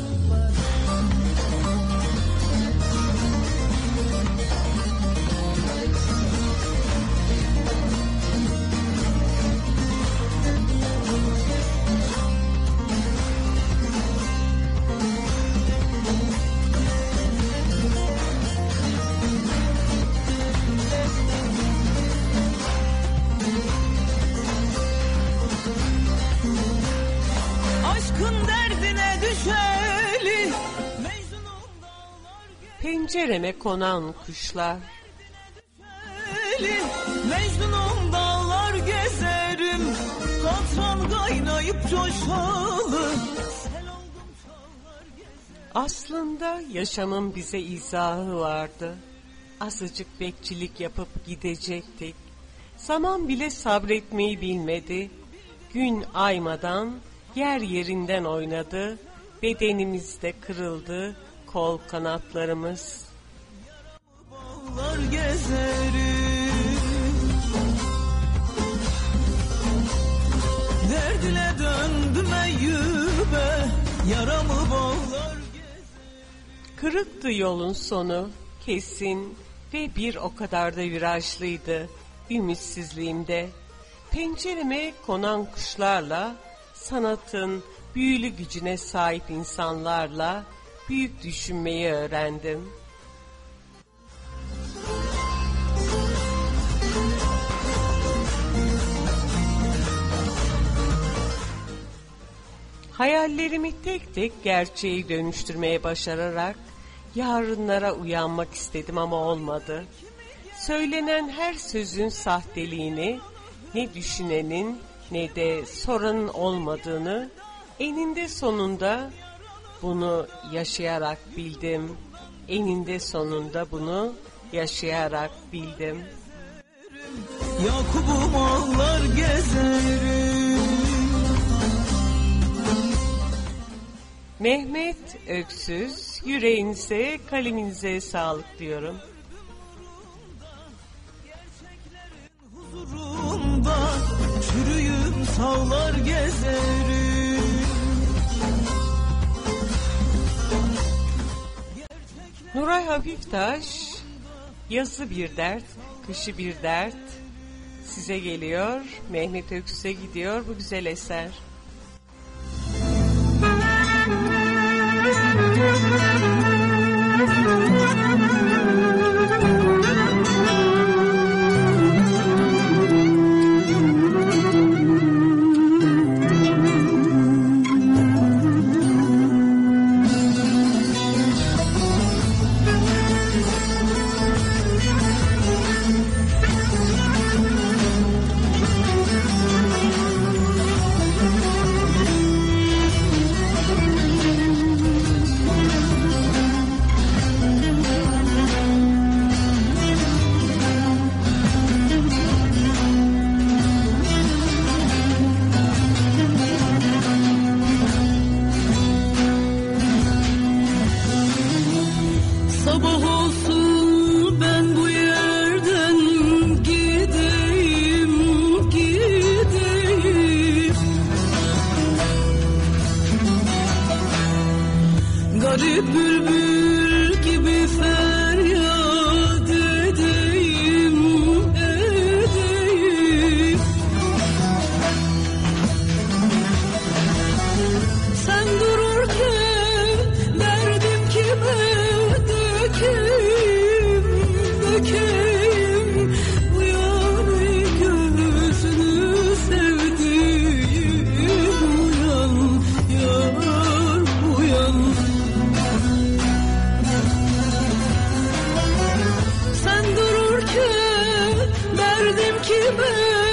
Speaker 9: Aşkın derdine düşeli Mecnun'um dağlar
Speaker 7: Pencereme konan kuşlar.
Speaker 9: gezeli, Mecnun'um dağlar gezerim. Katran kaynayıp coşalı, sel oldum çağlar gezerim.
Speaker 7: Aslında yaşamın bize izahı vardı. Azıcık bekçilik yapıp gidecektik. Zaman bile sabretmeyi bilmedi. Gün aymadan yer yerinden oynadı. Bedenimizde kırıldı kol kanatlarımız.
Speaker 9: Bağlar gezerim. Derdine döndüm Eyyub'e, yaramı bağlar gezerim.
Speaker 7: Kırıktı yolun sonu kesin ve bir o kadar da virajlıydı ümitsizliğimde. Pencereme konan kuşlarla, sanatın büyülü gücüne sahip insanlarla büyük düşünmeyi öğrendim. Hayallerimi tek tek gerçeğe dönüştürmeye başararak yarınlara uyanmak istedim ama olmadı. Söylenen her sözün sahteliğini, ne düşünenin ne de soranın olmadığını eninde sonunda bunu yaşayarak bildim. Eninde sonunda bunu yaşayarak bildim.
Speaker 9: Yakup'um ağlar gezerim.
Speaker 7: Mehmet Öksüz, yüreğinize, kaleminize sağlık diyorum.
Speaker 9: Huzurunda çürüyüm sağlar gezerim.
Speaker 7: Nuray Hafiftaş, yazı bir dert, kışı bir dert size geliyor. Mehmet Öksüz'e gidiyor bu güzel eser.
Speaker 9: Müzik Garip bülbül gibi feryat edeyim, edeyim. Sen dururken derdim kime dökeyim, dökeyim. Uyan ey gözünü sevdiğim, uyan yar, uyan. Sen dururken derdim kime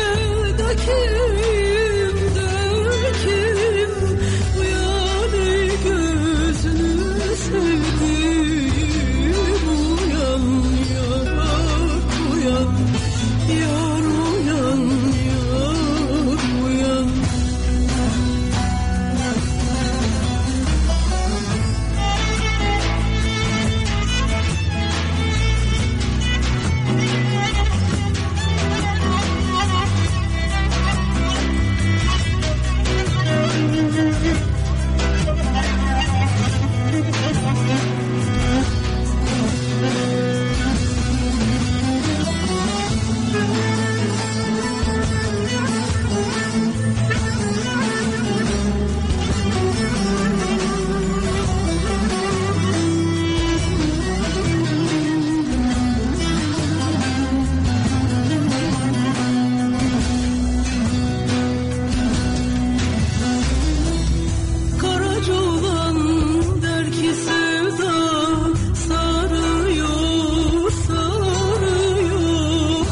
Speaker 9: dökeyim, dökeyim. Uyan ey gözünü sevdiğim, uyan yar, uyan. Yar uyan, yar uyan. Karaca olan der ki sevda sarıyor, sarıyor.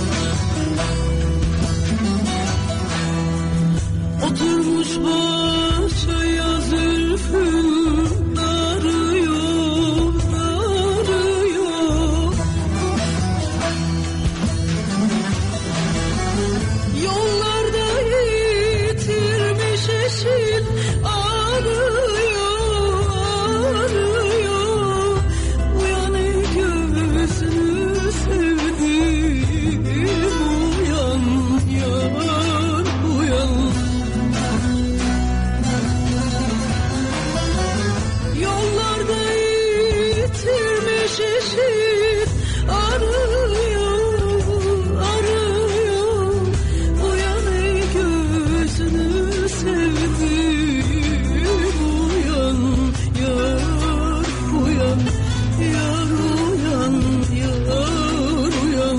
Speaker 9: Oturmuş bahçeye zülfün darıyor, darıyor. Yollarda yitirmiş eşin arıyor, arıyor. Uyan ey gözünü sevdiğim, uyan yar, uyan. Yollarda yitirmiş eşin arıyor, arıyor. Uyan ey gözünü sevdiğim, uyan yar, uyan. Yar uyan, yar uyan.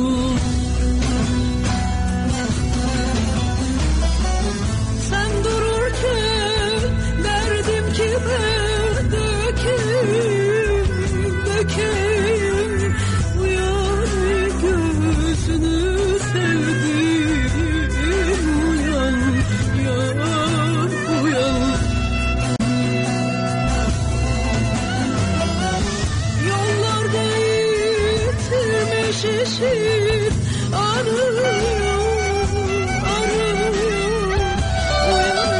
Speaker 9: Sen dururken derdim kime dökeyim, dökeyim. Uyan ey gözünü sevdiğim, uyan yar, uyan. Yollarda yitirmiş eşin arıyor, arıyor. Uyan.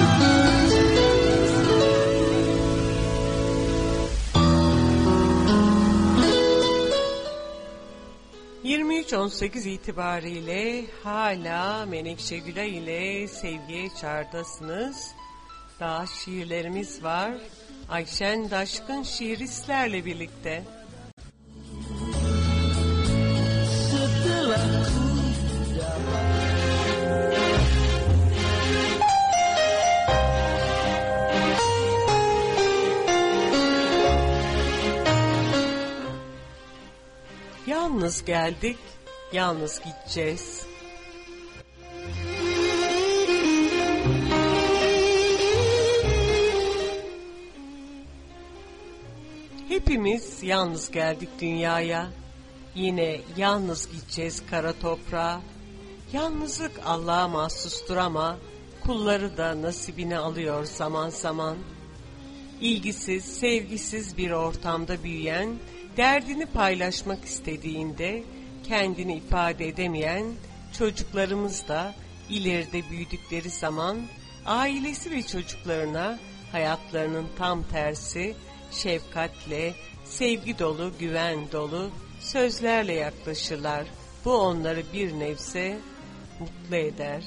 Speaker 7: yirmi üç on sekiz itibariyle hala Menekşe Gülay ile Sevgiye Çağrı'dasınız. Daha şiirlerimiz var. Ayşen Daşkın şiiristlerle birlikte. Yalnız geldik, yalnız gideceğiz. Hepimiz yalnız geldik dünyaya. Yine yalnız gideceğiz kara toprağa. Yalnızlık Allah'a mahsustur ama kulları da nasibini alıyor zaman zaman. İlgisiz, sevgisiz bir ortamda büyüyen, derdini paylaşmak istediğinde kendini ifade edemeyen çocuklarımız da ileride büyüdükleri zaman ailesi ve çocuklarına hayatlarının tam tersi şefkatle, sevgi dolu, güven dolu sözlerle yaklaşırlar. Bu onları bir nebze mutlu eder.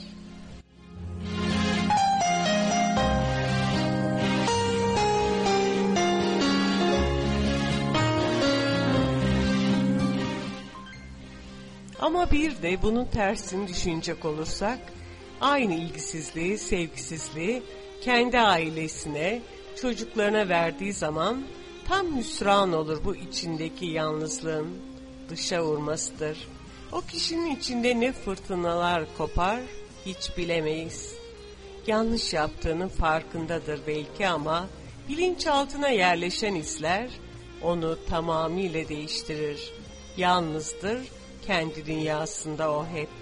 Speaker 7: Ama bir de bunun tersini düşünecek olursak, aynı ilgisizliği, sevgisizliği kendi ailesine, çocuklarına verdiği zaman tam hüsran olur bu içindeki yalnızlığın dışa vurmasıdır. O kişinin içinde ne fırtınalar kopar hiç bilemeyiz. Yanlış yaptığının farkındadır belki ama bilinçaltına yerleşen hisler onu tamamıyla değiştirir. Yalnızdır, kendi dünyasında o hep.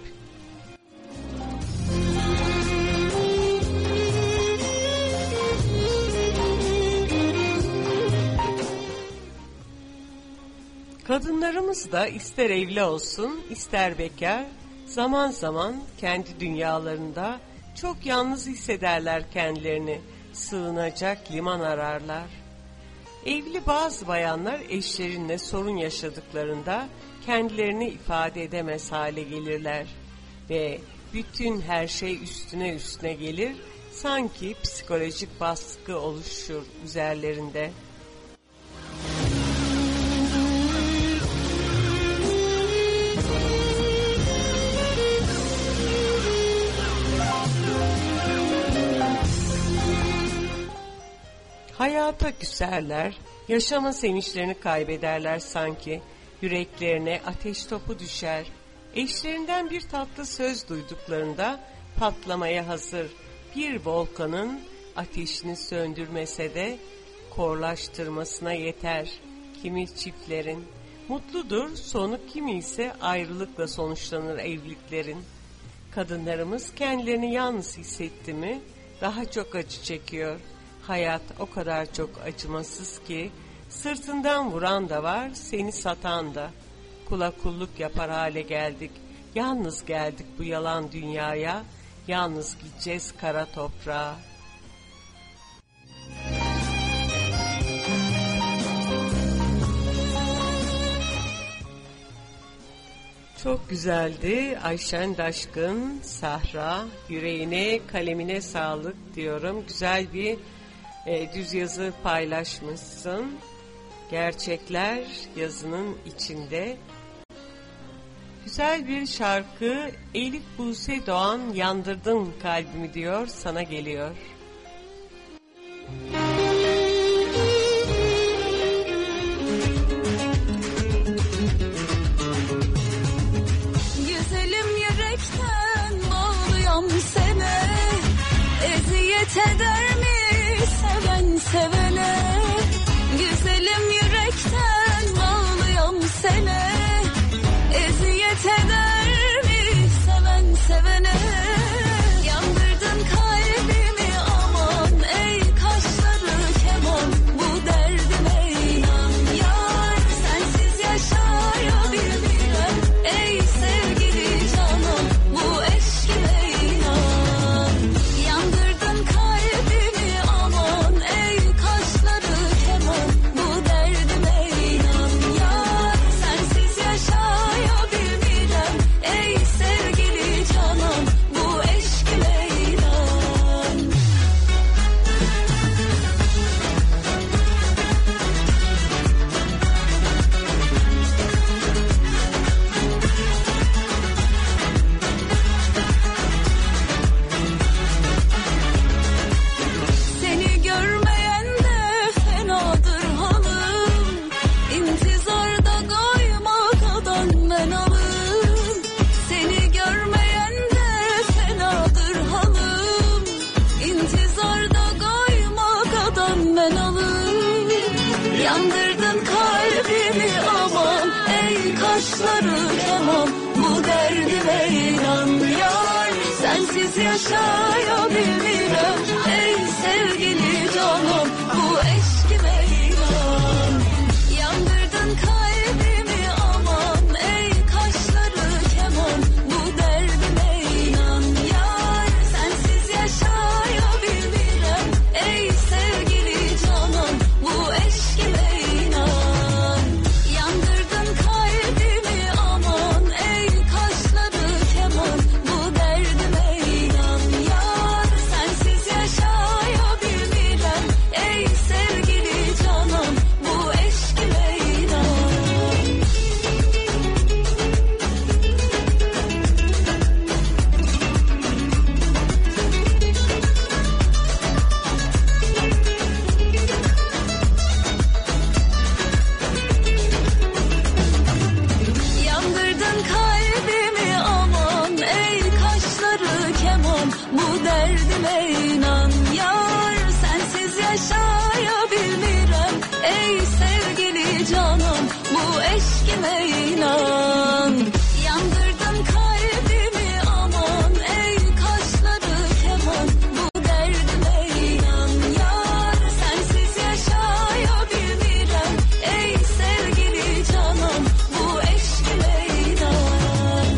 Speaker 7: Kadınlarımız da ister evli olsun, ister bekar, zaman zaman kendi dünyalarında çok yalnız hissederler kendilerini, sığınacak liman ararlar. Evli bazı bayanlar eşlerinle sorun yaşadıklarında kendilerini ifade edemez hale gelirler ve bütün her şey üstüne üstüne gelir, sanki psikolojik baskı oluşur üzerlerinde. Hayata küserler, yaşama sevinçlerini kaybederler sanki, yüreklerine ateş topu düşer. Eşlerinden bir tatlı söz duyduklarında patlamaya hazır bir volkanın ateşini söndürmese de korlaştırmasına yeter kimi çiftlerin. Mutludur, sonu kimi ise ayrılıkla sonuçlanır evliliklerin. Kadınlarımız kendilerini yalnız hissetti mi daha çok acı çekiyor. Hayat o kadar çok acımasız ki sırtından vuran da var, seni satan da. Kula kulluk yapar hale geldik. Yalnız geldik bu yalan dünyaya. Yalnız gideceğiz kara toprağa. Çok güzeldi. Ayşen Daşkın, Sahra, yüreğine, kalemine sağlık diyorum. Güzel bir e, düz yazı paylaşmışsın. Gerçekler yazının içinde. Güzel bir şarkı. Elif Buse Doğan, Yandırdın Kalbimi diyor, sana geliyor.
Speaker 9: Güzelim yürekten bağlıyam sene, eziyet eder mi seven sevene? Güzelim yürekten bağlıyam sene, eziyet eder mi seven sevene? Yandırdın kalbimi aman, ey kaşları keman, bu derdime inan yar, sensiz yaşayabilmem, ey sevgili canım, bu eşkine inan. Yandırdın kalbimi aman, ey kaşları keman, bu derdime inan yar, sensiz yaşayabilmem, ey sevgili canım, bu eşkine inan. Seni görmeyen de fenadır halım, İntizarda kaymaktan ben alım. Seni görmeyen de fenadır halım, İntizarda kaymaktan ben alım. Yandırdın kalbimi aman, ey kaşları keman, bu derdime inan yar, sensiz yaşayabilmem, ey sevgili canım, bu eşkime inan. Yandırdın kalbimi aman, ey kaşları keman, bu derdime inan yar, sensiz yaşayabilmem, ey sevgili canım, bu eşkime inan. Yandırdın kalbimi aman, ey kaşları keman, bu derdime inan yar, sensiz yaşayabilmem, derdime inan. Yandırdın kalbimi aman ey kaşları keman, bu derdime inan yar, sensiz yaşayabilmirem ey sevgili canım, bu eşkime inan.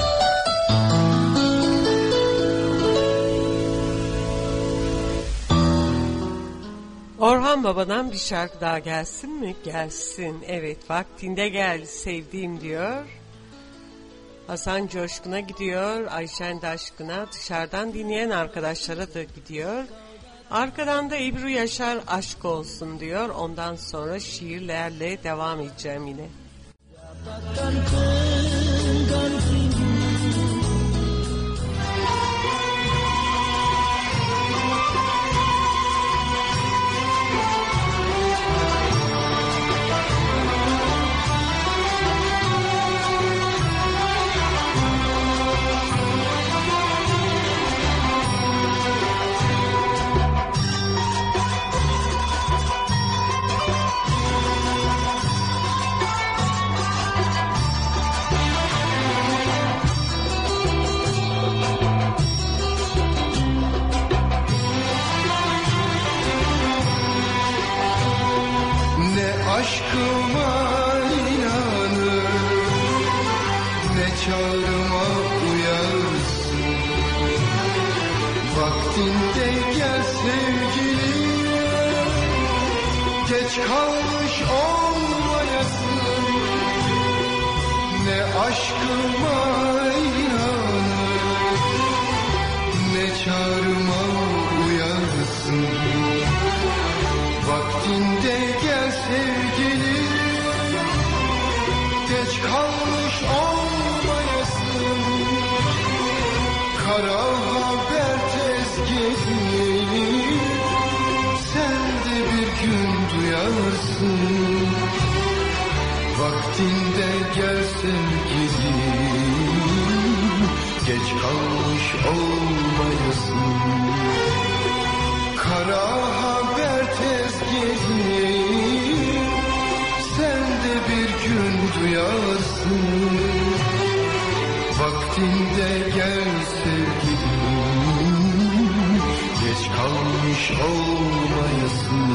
Speaker 7: Orhan Baba'dan bir şarkı daha gelsin mi? Gelsin. Evet, vaktinde gel sevdiğim diyor. Hasan Coşkun'a gidiyor. Ayşen Daşkın'a, dışarıdan dinleyen arkadaşlara da gidiyor. Arkadan da Ebru Yaşar aşk olsun diyor. Ondan sonra şiirlerle devam edeceğim yine.
Speaker 2: Aşkıma inanır, ne çağrıma uyarsın. Vaktinde gel sevgilim, geç kalmış olmayasın. Ne aşkıma inanır, ne çağrıma uyarsın. Vaktinde gel sevgilim, geç kalmış olmayasın. Kara haber tez gelir, sen de bir gün duyarsın. Vaktinde gel sevgilim, geç kalmış olmayasın. Kara haber tez gelir, sen de bir gün duyarsın. Vaktinde gel sevgilim, geç kalmış olmayasın.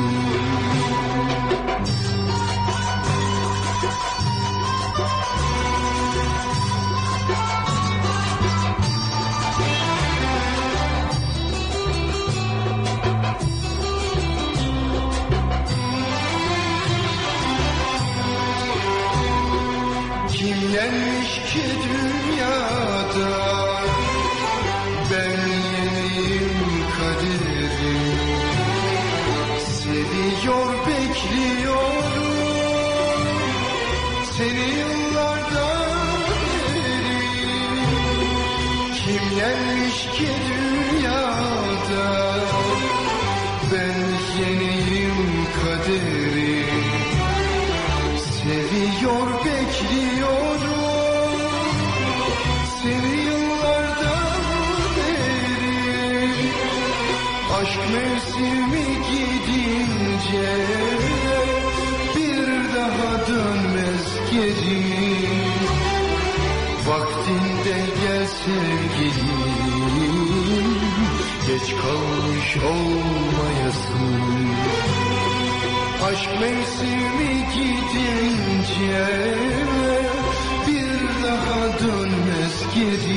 Speaker 2: Kim yenmiş ki dünyada, ben yeniyim kaderim. Seviyor bekliyorum, seni yıllardan beri. Kim yenmiş ki dünyada, ben yeniyim kaderim. Seviyor bekliyorum, seni yıllardan beri. Aşk mevsimi gidince bir daha dönmez geri. Vaktinde gel sevgilim, geç kalmış olmayasın. Aşk mevsimi gidince bir daha dönmez geri.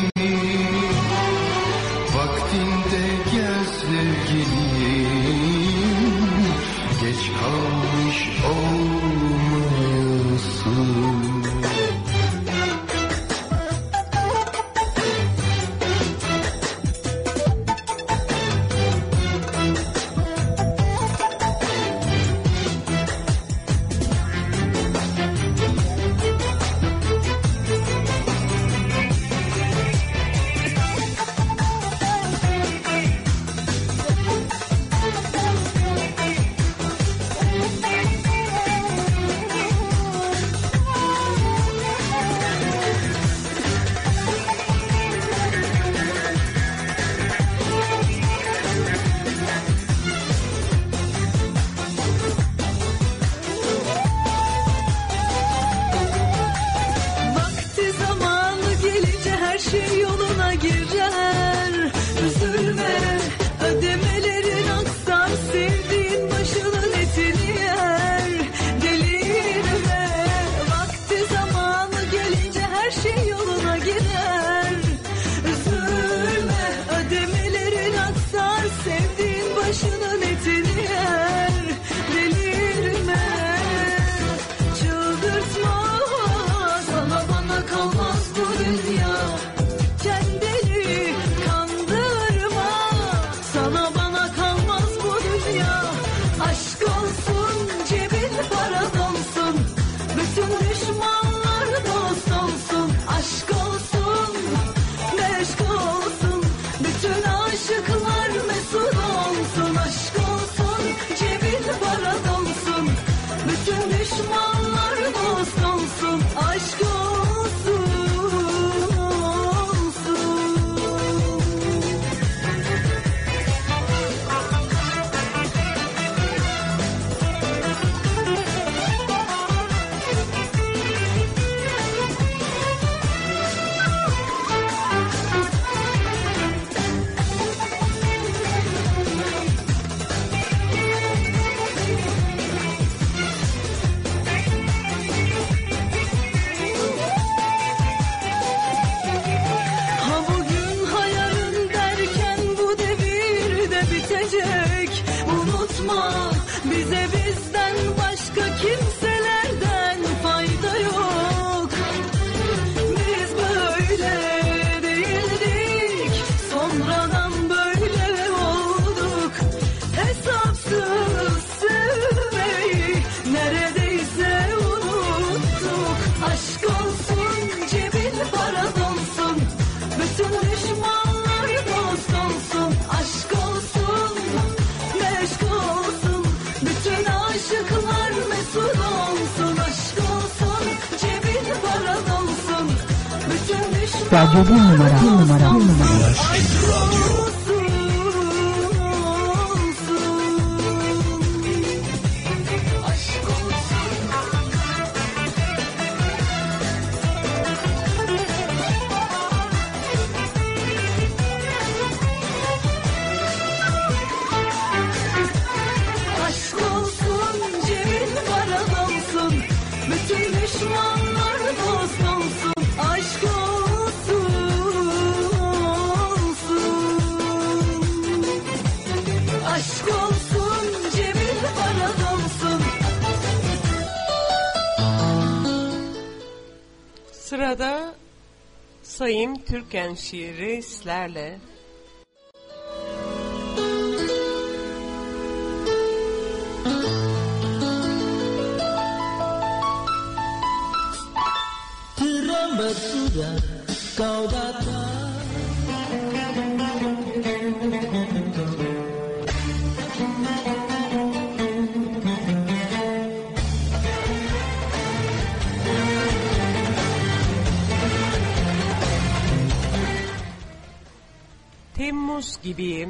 Speaker 2: Vaktinde gel sevgilim, geç kalmış olmayasın.
Speaker 9: para dolsun. Bütün düşmanlar dost olsun. Aşk olsun, olsun. Ha bugün hayalin derken bu devirde bitecek. Unutma bize bizden başka kimselerden fayda yok. Biz böyle değildik, sonradan böyle olduk. Hesapsız sevmeyi neredeyse unuttuk. Aşk olsun, cebin para dolsun. Bütün düşmanlar dost olsun. Aşk olsun, meşk olsun. Bütün aşıklar mesut olsun. Aşk olsun, cebin para dolsun. Bütün düşmanlar
Speaker 8: Radyo bir numara, bir numara, bir numara.
Speaker 9: aşk olsun, olsun. Aşk olsun. Aşk olsun, cebin para dolsun. Bütün düşmanlar dost olsun. Aşk olsun, olsun. Aşk olsun, cebin para dolsun.
Speaker 7: Sırada Sayın Türkan şiiri sizlerle.
Speaker 5: Terlambat sudah kau datang.
Speaker 7: Temmuz gibiyim.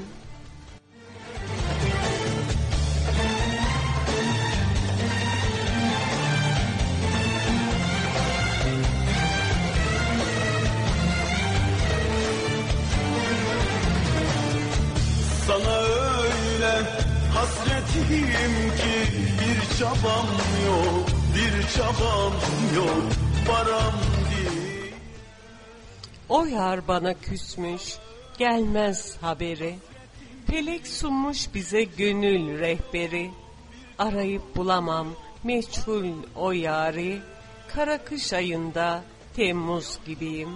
Speaker 10: Sana öyle hasretiyim ki bir çabam yok, bir çabam yok, param değil.
Speaker 7: O yar bana küsmüş, gelmez haberi. Felek sunmuş bize gönül rehberi. Arayıp bulamam meçhul o yari. Kara kış ayında Temmuz gibiyim.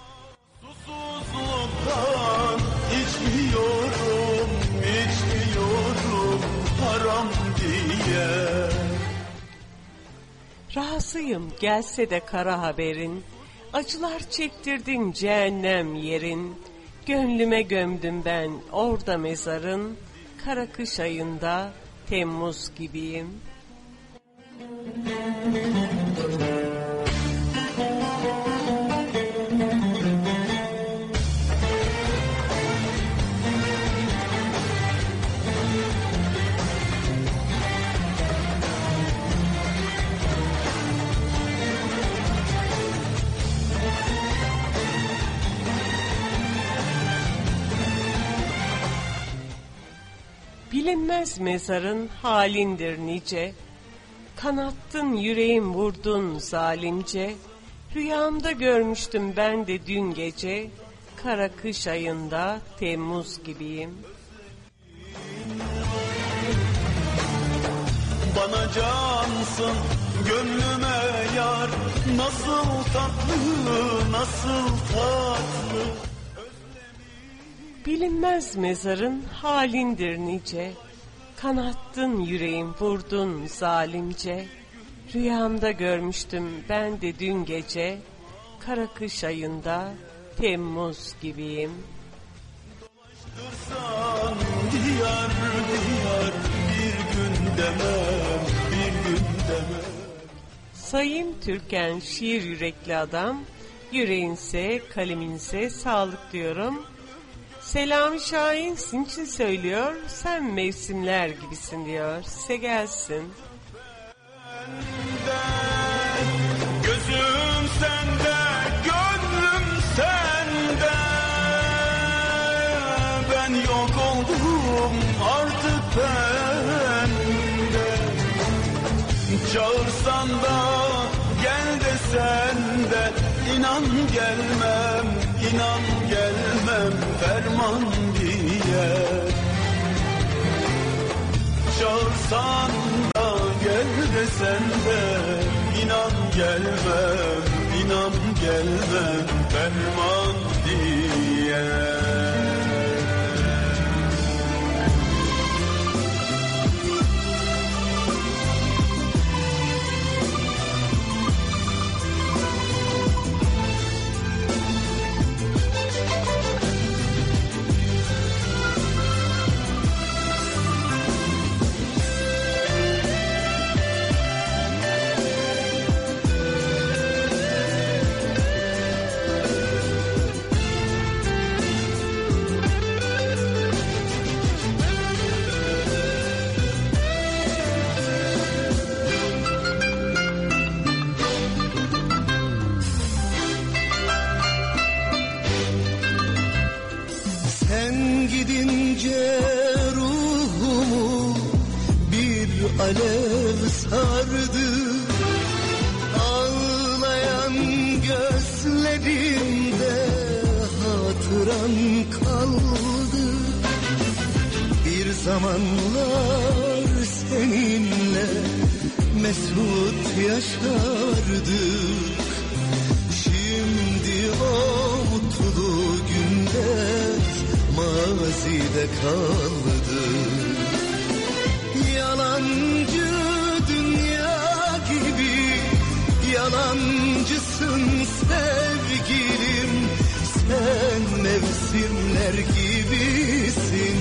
Speaker 10: Susuzluktan içmiyorum, içmiyorum, haram diye.
Speaker 7: Razıyım gelse de kara haberin. Acılar çektirdin cehennem yerin. Gönlüme gömdüm ben orada mezarın. Kara kış ayında Temmuz gibiyim. Bilinmez mezarın halindir nice. Kanattın yüreğim vurdun zalimce. Rüyamda görmüştüm ben de dün gece. Kara kış ayında Temmuz gibiyim.
Speaker 10: Bana cansın, gönlüme yar, nasıl tatlı, nasıl tatlı.
Speaker 7: Bilinmez mezarın halindir nice. Kanattın yüreğim vurdun zalimce. Rüyamda görmüştüm ben de dün gece. Kara kış ayında Temmuz gibiyim.
Speaker 10: Dolaştırsan diyar diyar bir gün demem, bir gün demem.
Speaker 7: Sayın Türkan şiir yürekli adam, yüreğinse kaleminse sağlık diyorum. Selami Şahin sizin için söylüyor, sen mevsimler gibisin diyor, size gelsin.
Speaker 10: Gözüm sende, gönlüm sende. Ben yok oldum artık bende. Çağırsan da gel desen de inan gelmem, inan gelmem ferman diye. Çağırsan da gel desen de inan gelmem, inan gelmem ferman diye.
Speaker 2: Ruhumu bir alev sardı, ağlayan gözlerimde hatıran kaldı. Bir zamanlar seninle mesut yaşardık, şimdi o mutlu günler mazide kaldı. Yalancı dünya gibi yalancısın sevgilim. Sen mevsimler gibisin,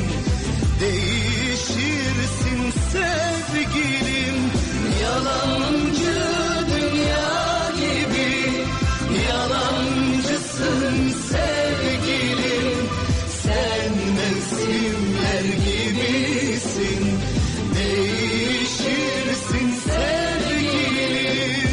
Speaker 2: değişirsin sevgilim. Yalancı dünya gibi yalancısın sevgilim. Sen mevsimler gibisin, değişirsin sevgilim.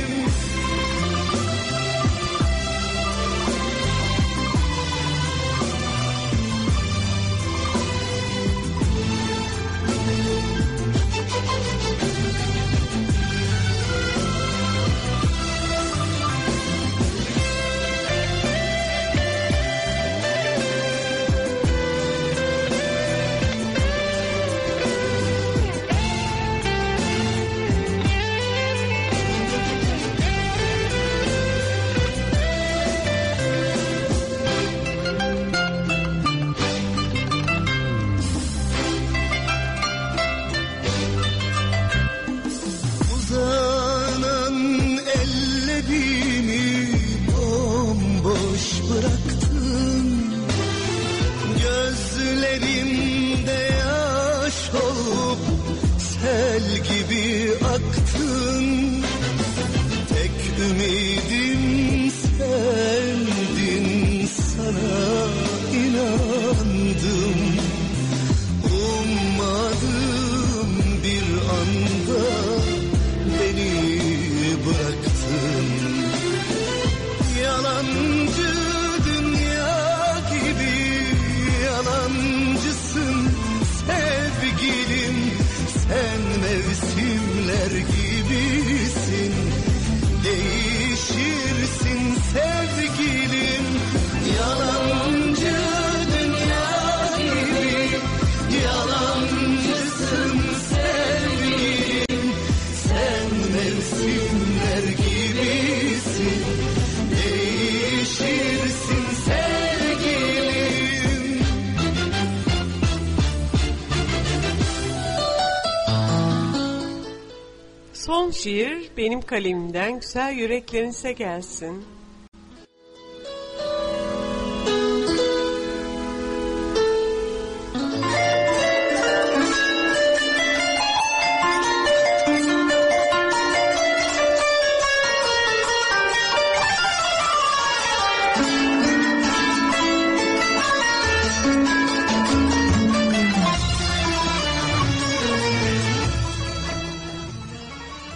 Speaker 7: Son şiir benim kalemimden güzel yüreklerinize gelsin.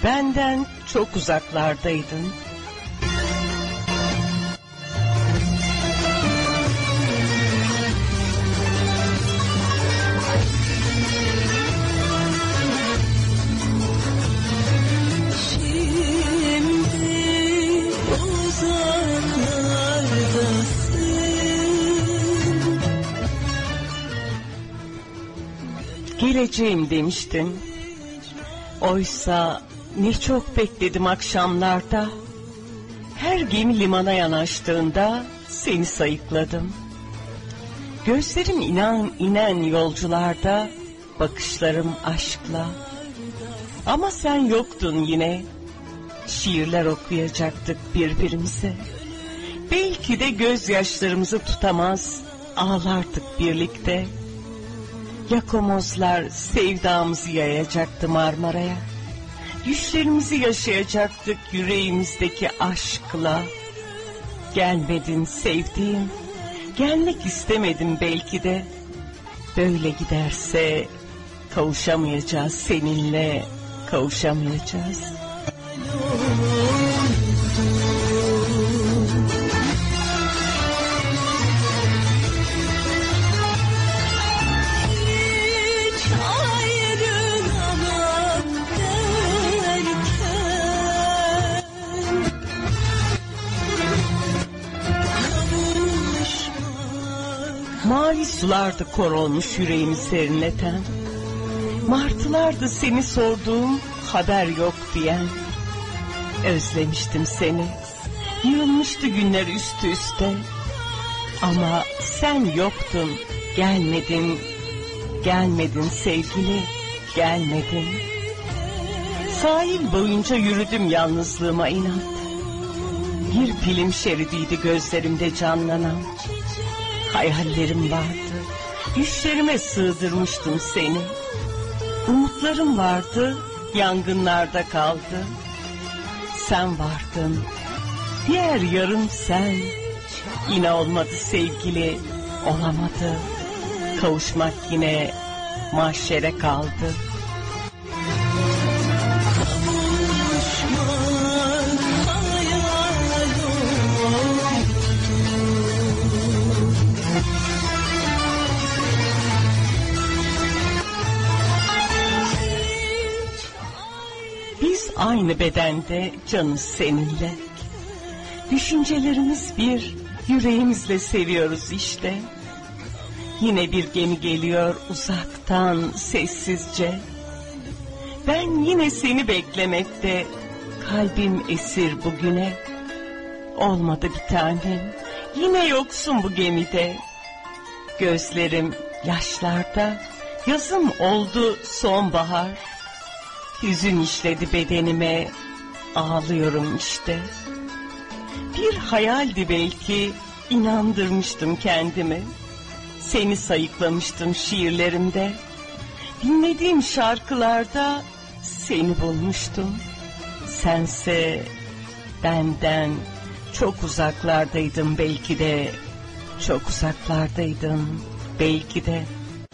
Speaker 7: benden çok uzaklardaydın. Geleceğim demiştin. Oysa ne çok bekledim akşamlarda. Her gemi limana yanaştığında seni sayıkladım. Gözlerim inan inen yolcularda, bakışlarım aşkla. Ama sen yoktun yine. Şiirler okuyacaktık birbirimize. Belki de gözyaşlarımızı tutamaz, ağlardık birlikte. Yakomozlar sevdamızı yayacaktı Marmara'ya. Düşlerimizi yaşayacaktık yüreğimizdeki aşkla. Gelmedin sevdiğim, gelmek istemedim belki de. Böyle giderse kavuşamayacağız seninle, kavuşamayacağız. Mavi sulardı kor olmuş yüreğimi serinleten. Martılardı seni sorduğum, haber yok diyen. Özlemiştim seni, yığılmıştı günler üstü üste. Ama sen yoktun, gelmedin, gelmedin sevgili, gelmedin. Sahil boyunca yürüdüm yalnızlığıma inat. Bir film şeridiydi gözlerimde canlanan. Hayallerim vardı, düşlerime sığdırmıştım seni. Umutlarım vardı, yangınlarda kaldı. Sen vardın, diğer yarım sen. Yine olmadı sevgili, olamadı. Kavuşmak yine mahşere kaldı. Aynı bedende canız seninle. Düşüncelerimiz bir, yüreğimizle seviyoruz işte. Yine bir gemi geliyor uzaktan sessizce. Ben yine seni beklemekte, kalbim esir bugüne. Olmadı bir tanem, yine yoksun bu gemide. Gözlerim yaşlarda, yazım oldu sonbahar. Hüzün işledi bedenime, ağlıyorum işte. Bir hayaldi belki, inandırmıştım kendimi. Seni sayıklamıştım şiirlerimde. Dinlediğim şarkılarda seni bulmuştum. Sense benden çok uzaklardaydın belki de. Çok uzaklardaydın belki de.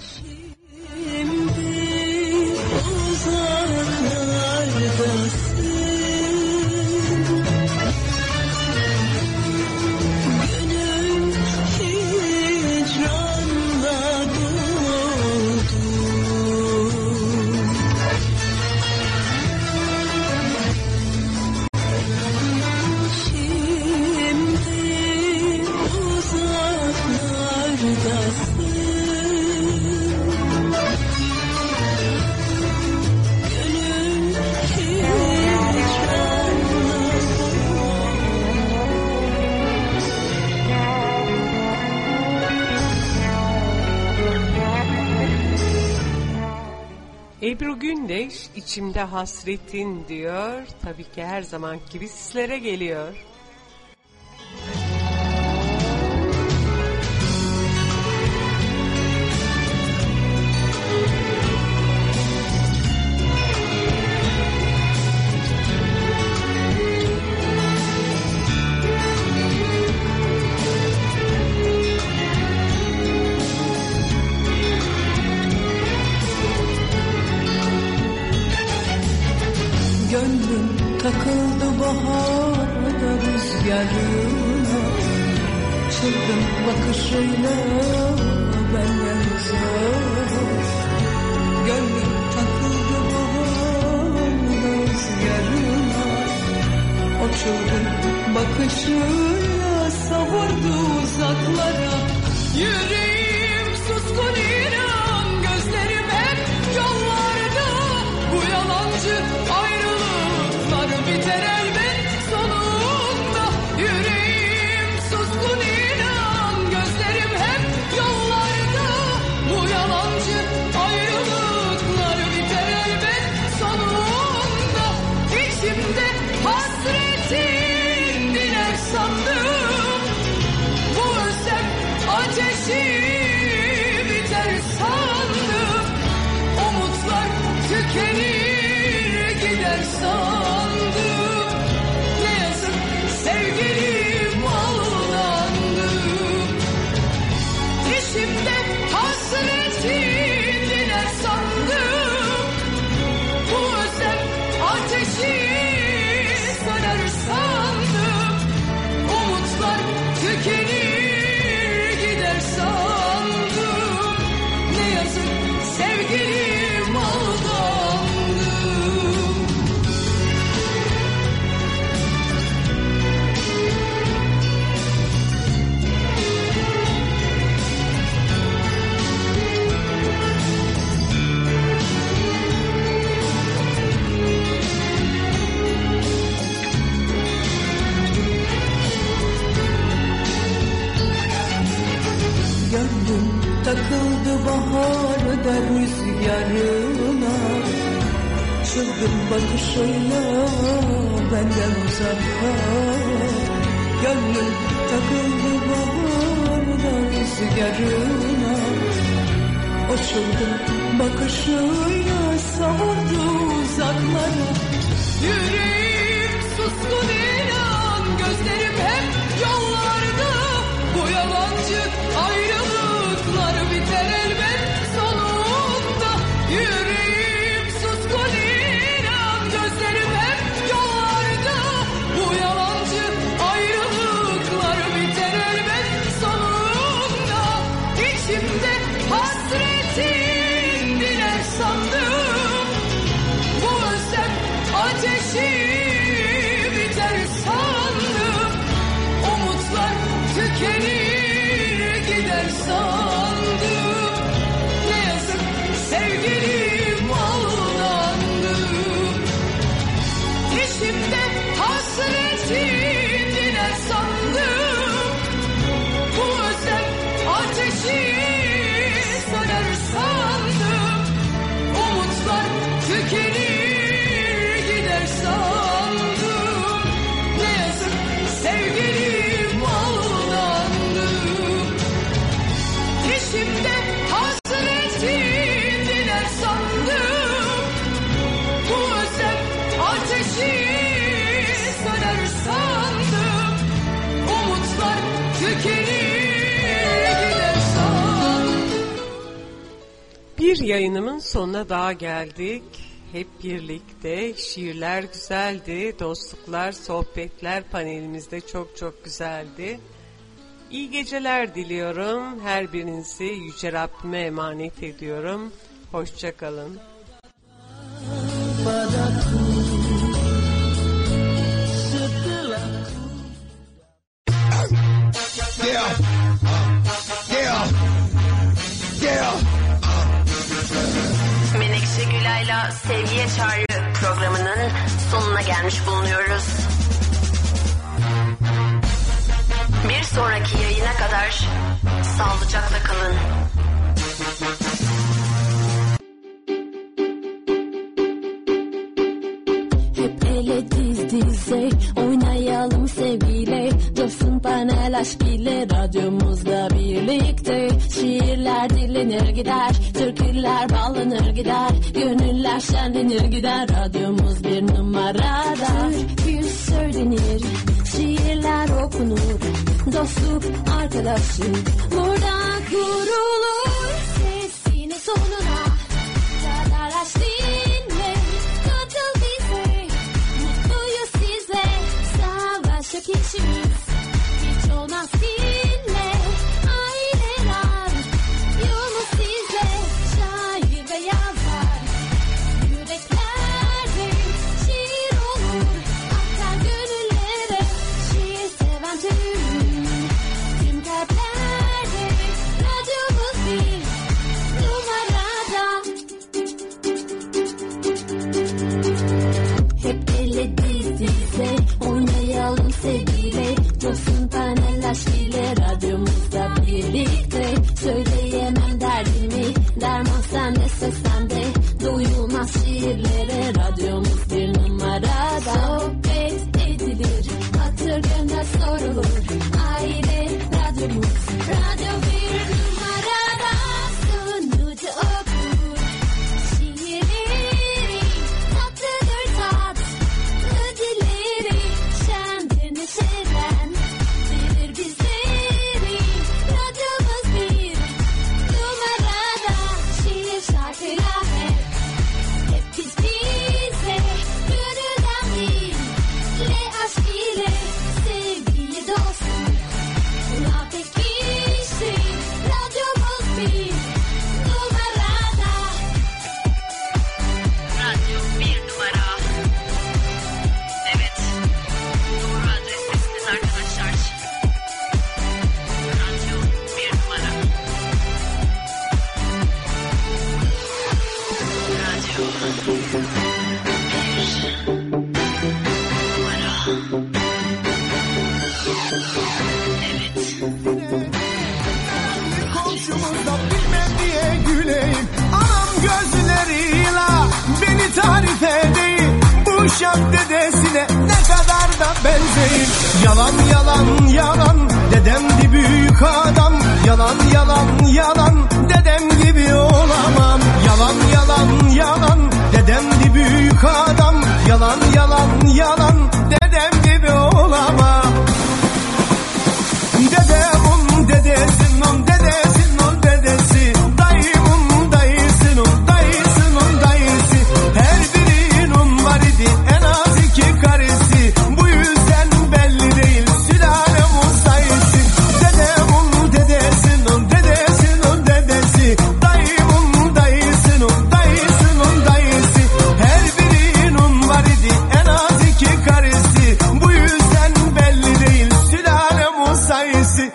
Speaker 7: Ebru Gündeş içimde hasretin diyor. Tabii ki her zaman gibi sizlere geliyor.
Speaker 9: Gönlüm takıldı baharda rüzgarına, çılgın bakışıyla benden uzak. Gönlüm takıldı baharda rüzgarına, o çılgın bakışıyla savurdu uzaklara. Yüreğim suskun inan, gözlerim hep yollarda. Bu yalancı ayrılıklar biter elbet sonunda. Yüreğim suskun inan, gözlerim hep yollarda. Bu yalancı ayrılıklar biter elbet sonunda. İçimde hasretin diner sandım, bu özlem ateşi biter sandım. Umutlar tükenir gider sandım. Ne yazık sevgilim aldandım. İçimde hasretin diner sandım, bu özlem ateşi söner sandım. Umutlar tükenir gider sandım. Ne yazık sevgilim aldandım. Gönlüm takıldı baharda rüzgarına, çılgın bakışıyla benden uzakta. Gönlüm takıldı baharda rüzgarına, o çılgın bakışıyla savurdu uzaklara. Yüreğim suskun inan, gözlerim hep yollarda. Bu yalancı ayrılıklar biter elbet sonunda. Yüreğim suskun inan, gözlerim hep yollarda. Bu yalancı ayrılıklar biter elbet sonunda. İçimde hasretin diner sandım, bu özlem ateşi biter sandım. Umutlar tükenir gider sandım. Ne yazık sevgilim aldandım. İçimde hasretin diner sandım, bu özlem ateşi söner sandım. Umutlar tükenir gider sandım. Ne yazık sevgilim aldandım. İçimde hasretin diner sandım, bu özlem ateşi söner sandım. Umutlar tükenir gider sandım.
Speaker 7: Bir yayınımın sonuna daha geldik. Hep birlikte şiirler güzeldi, dostluklar, sohbetler panelimizde çok çok güzeldi. İyi geceler diliyorum. Her birinizi Yüce Rabbime emanet ediyorum. Hoşça kalın.
Speaker 2: Yeah. Yeah. Yeah.
Speaker 4: Menekşe Gülay'la Sevgiye Çağrı programının sonuna gelmiş bulunuyoruz. Bir sonraki yayına kadar sağlıcakla kalın.
Speaker 11: Hep ele diz dize oynayalım sevgiyle, coşsun panel aşk ile radyomuzda birlikte. Şiirler dinlenir gider, türküler bağlanır gider, gönüller şenlenir gider, radyomuz bir numarada. Türkü söylenir, şiirler okunur, dostluk arkadaşlık burada kurulur. Sesini sonuna kadar aç dinle, katıl bize. dediyse oynayalım sevgiyle, coşsun panel aşkıyla radyomuzda birlikte. Söyleyemem derdimi, derman sende söz sende, duyulmaz şiirlere radyomuz bir numarada. Sohbet edilir, hatır gönder sorulur, aile radyomuz, radyo bir numarada. Sunucu okur şiirleri, tatlıdır tatlı dilleri, şendir neşeden bilir bizleri. Radyomuz bir numarada, şiir şarkıyla hep, hep biz bize, gönülden dille, aşk ile, sevgiyi dostum, buna tek kişi. Radyomuz bir numarada.
Speaker 4: Radyo bir numara. Evet. Doğru adrestesiniz arkadaşlar. Radyo bir numara. Radyo bir numara. Evet.
Speaker 2: Komşumuzda bilmem diye güleyim, anam gözleriyle beni tarif edeyim. Bu uşak dedesine ne kadar da benzeyim. Yalan yalan yalan, dedemdi büyük adam. Yalan yalan yalan, dedem gibi olamam. Yalan yalan yalan, dedemdi büyük adam. Yalan yalan yalan, dedem gibi olamam. Dedemun dedesinin dedesinin dedesi, dayımın dayısının dayısının dayısı. Her birinin var idi en az iki karısı. Bu yüzden belli değil sülalemun sayısı. Dedemun dedesinin dedesinin dedesi, dayımın dayısının dayısının dayısı. Her birinin var idi en az iki karısı. Bu yüzden belli değil sülalemun sayısı.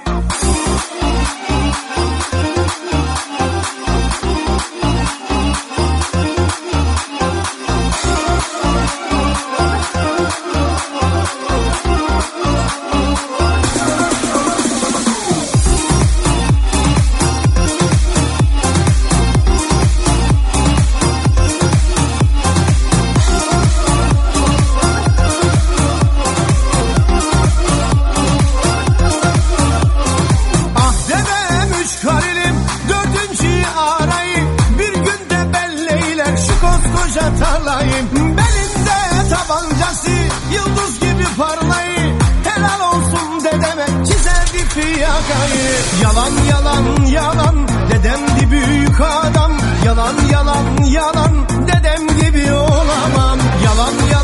Speaker 2: Ah dedem üç karilim, dördüncüyü arayayım. Bir günde belleyler şu koskoca tarlayım. Belinde tabancası, yıldız gibi parlayı. Helal olsun dedeme, çizerdi fiyakayı. Yalan yalan yalan, dedemdi büyük adam. Yalan yalan yalan, dedem gibi olamam. Yalan yalan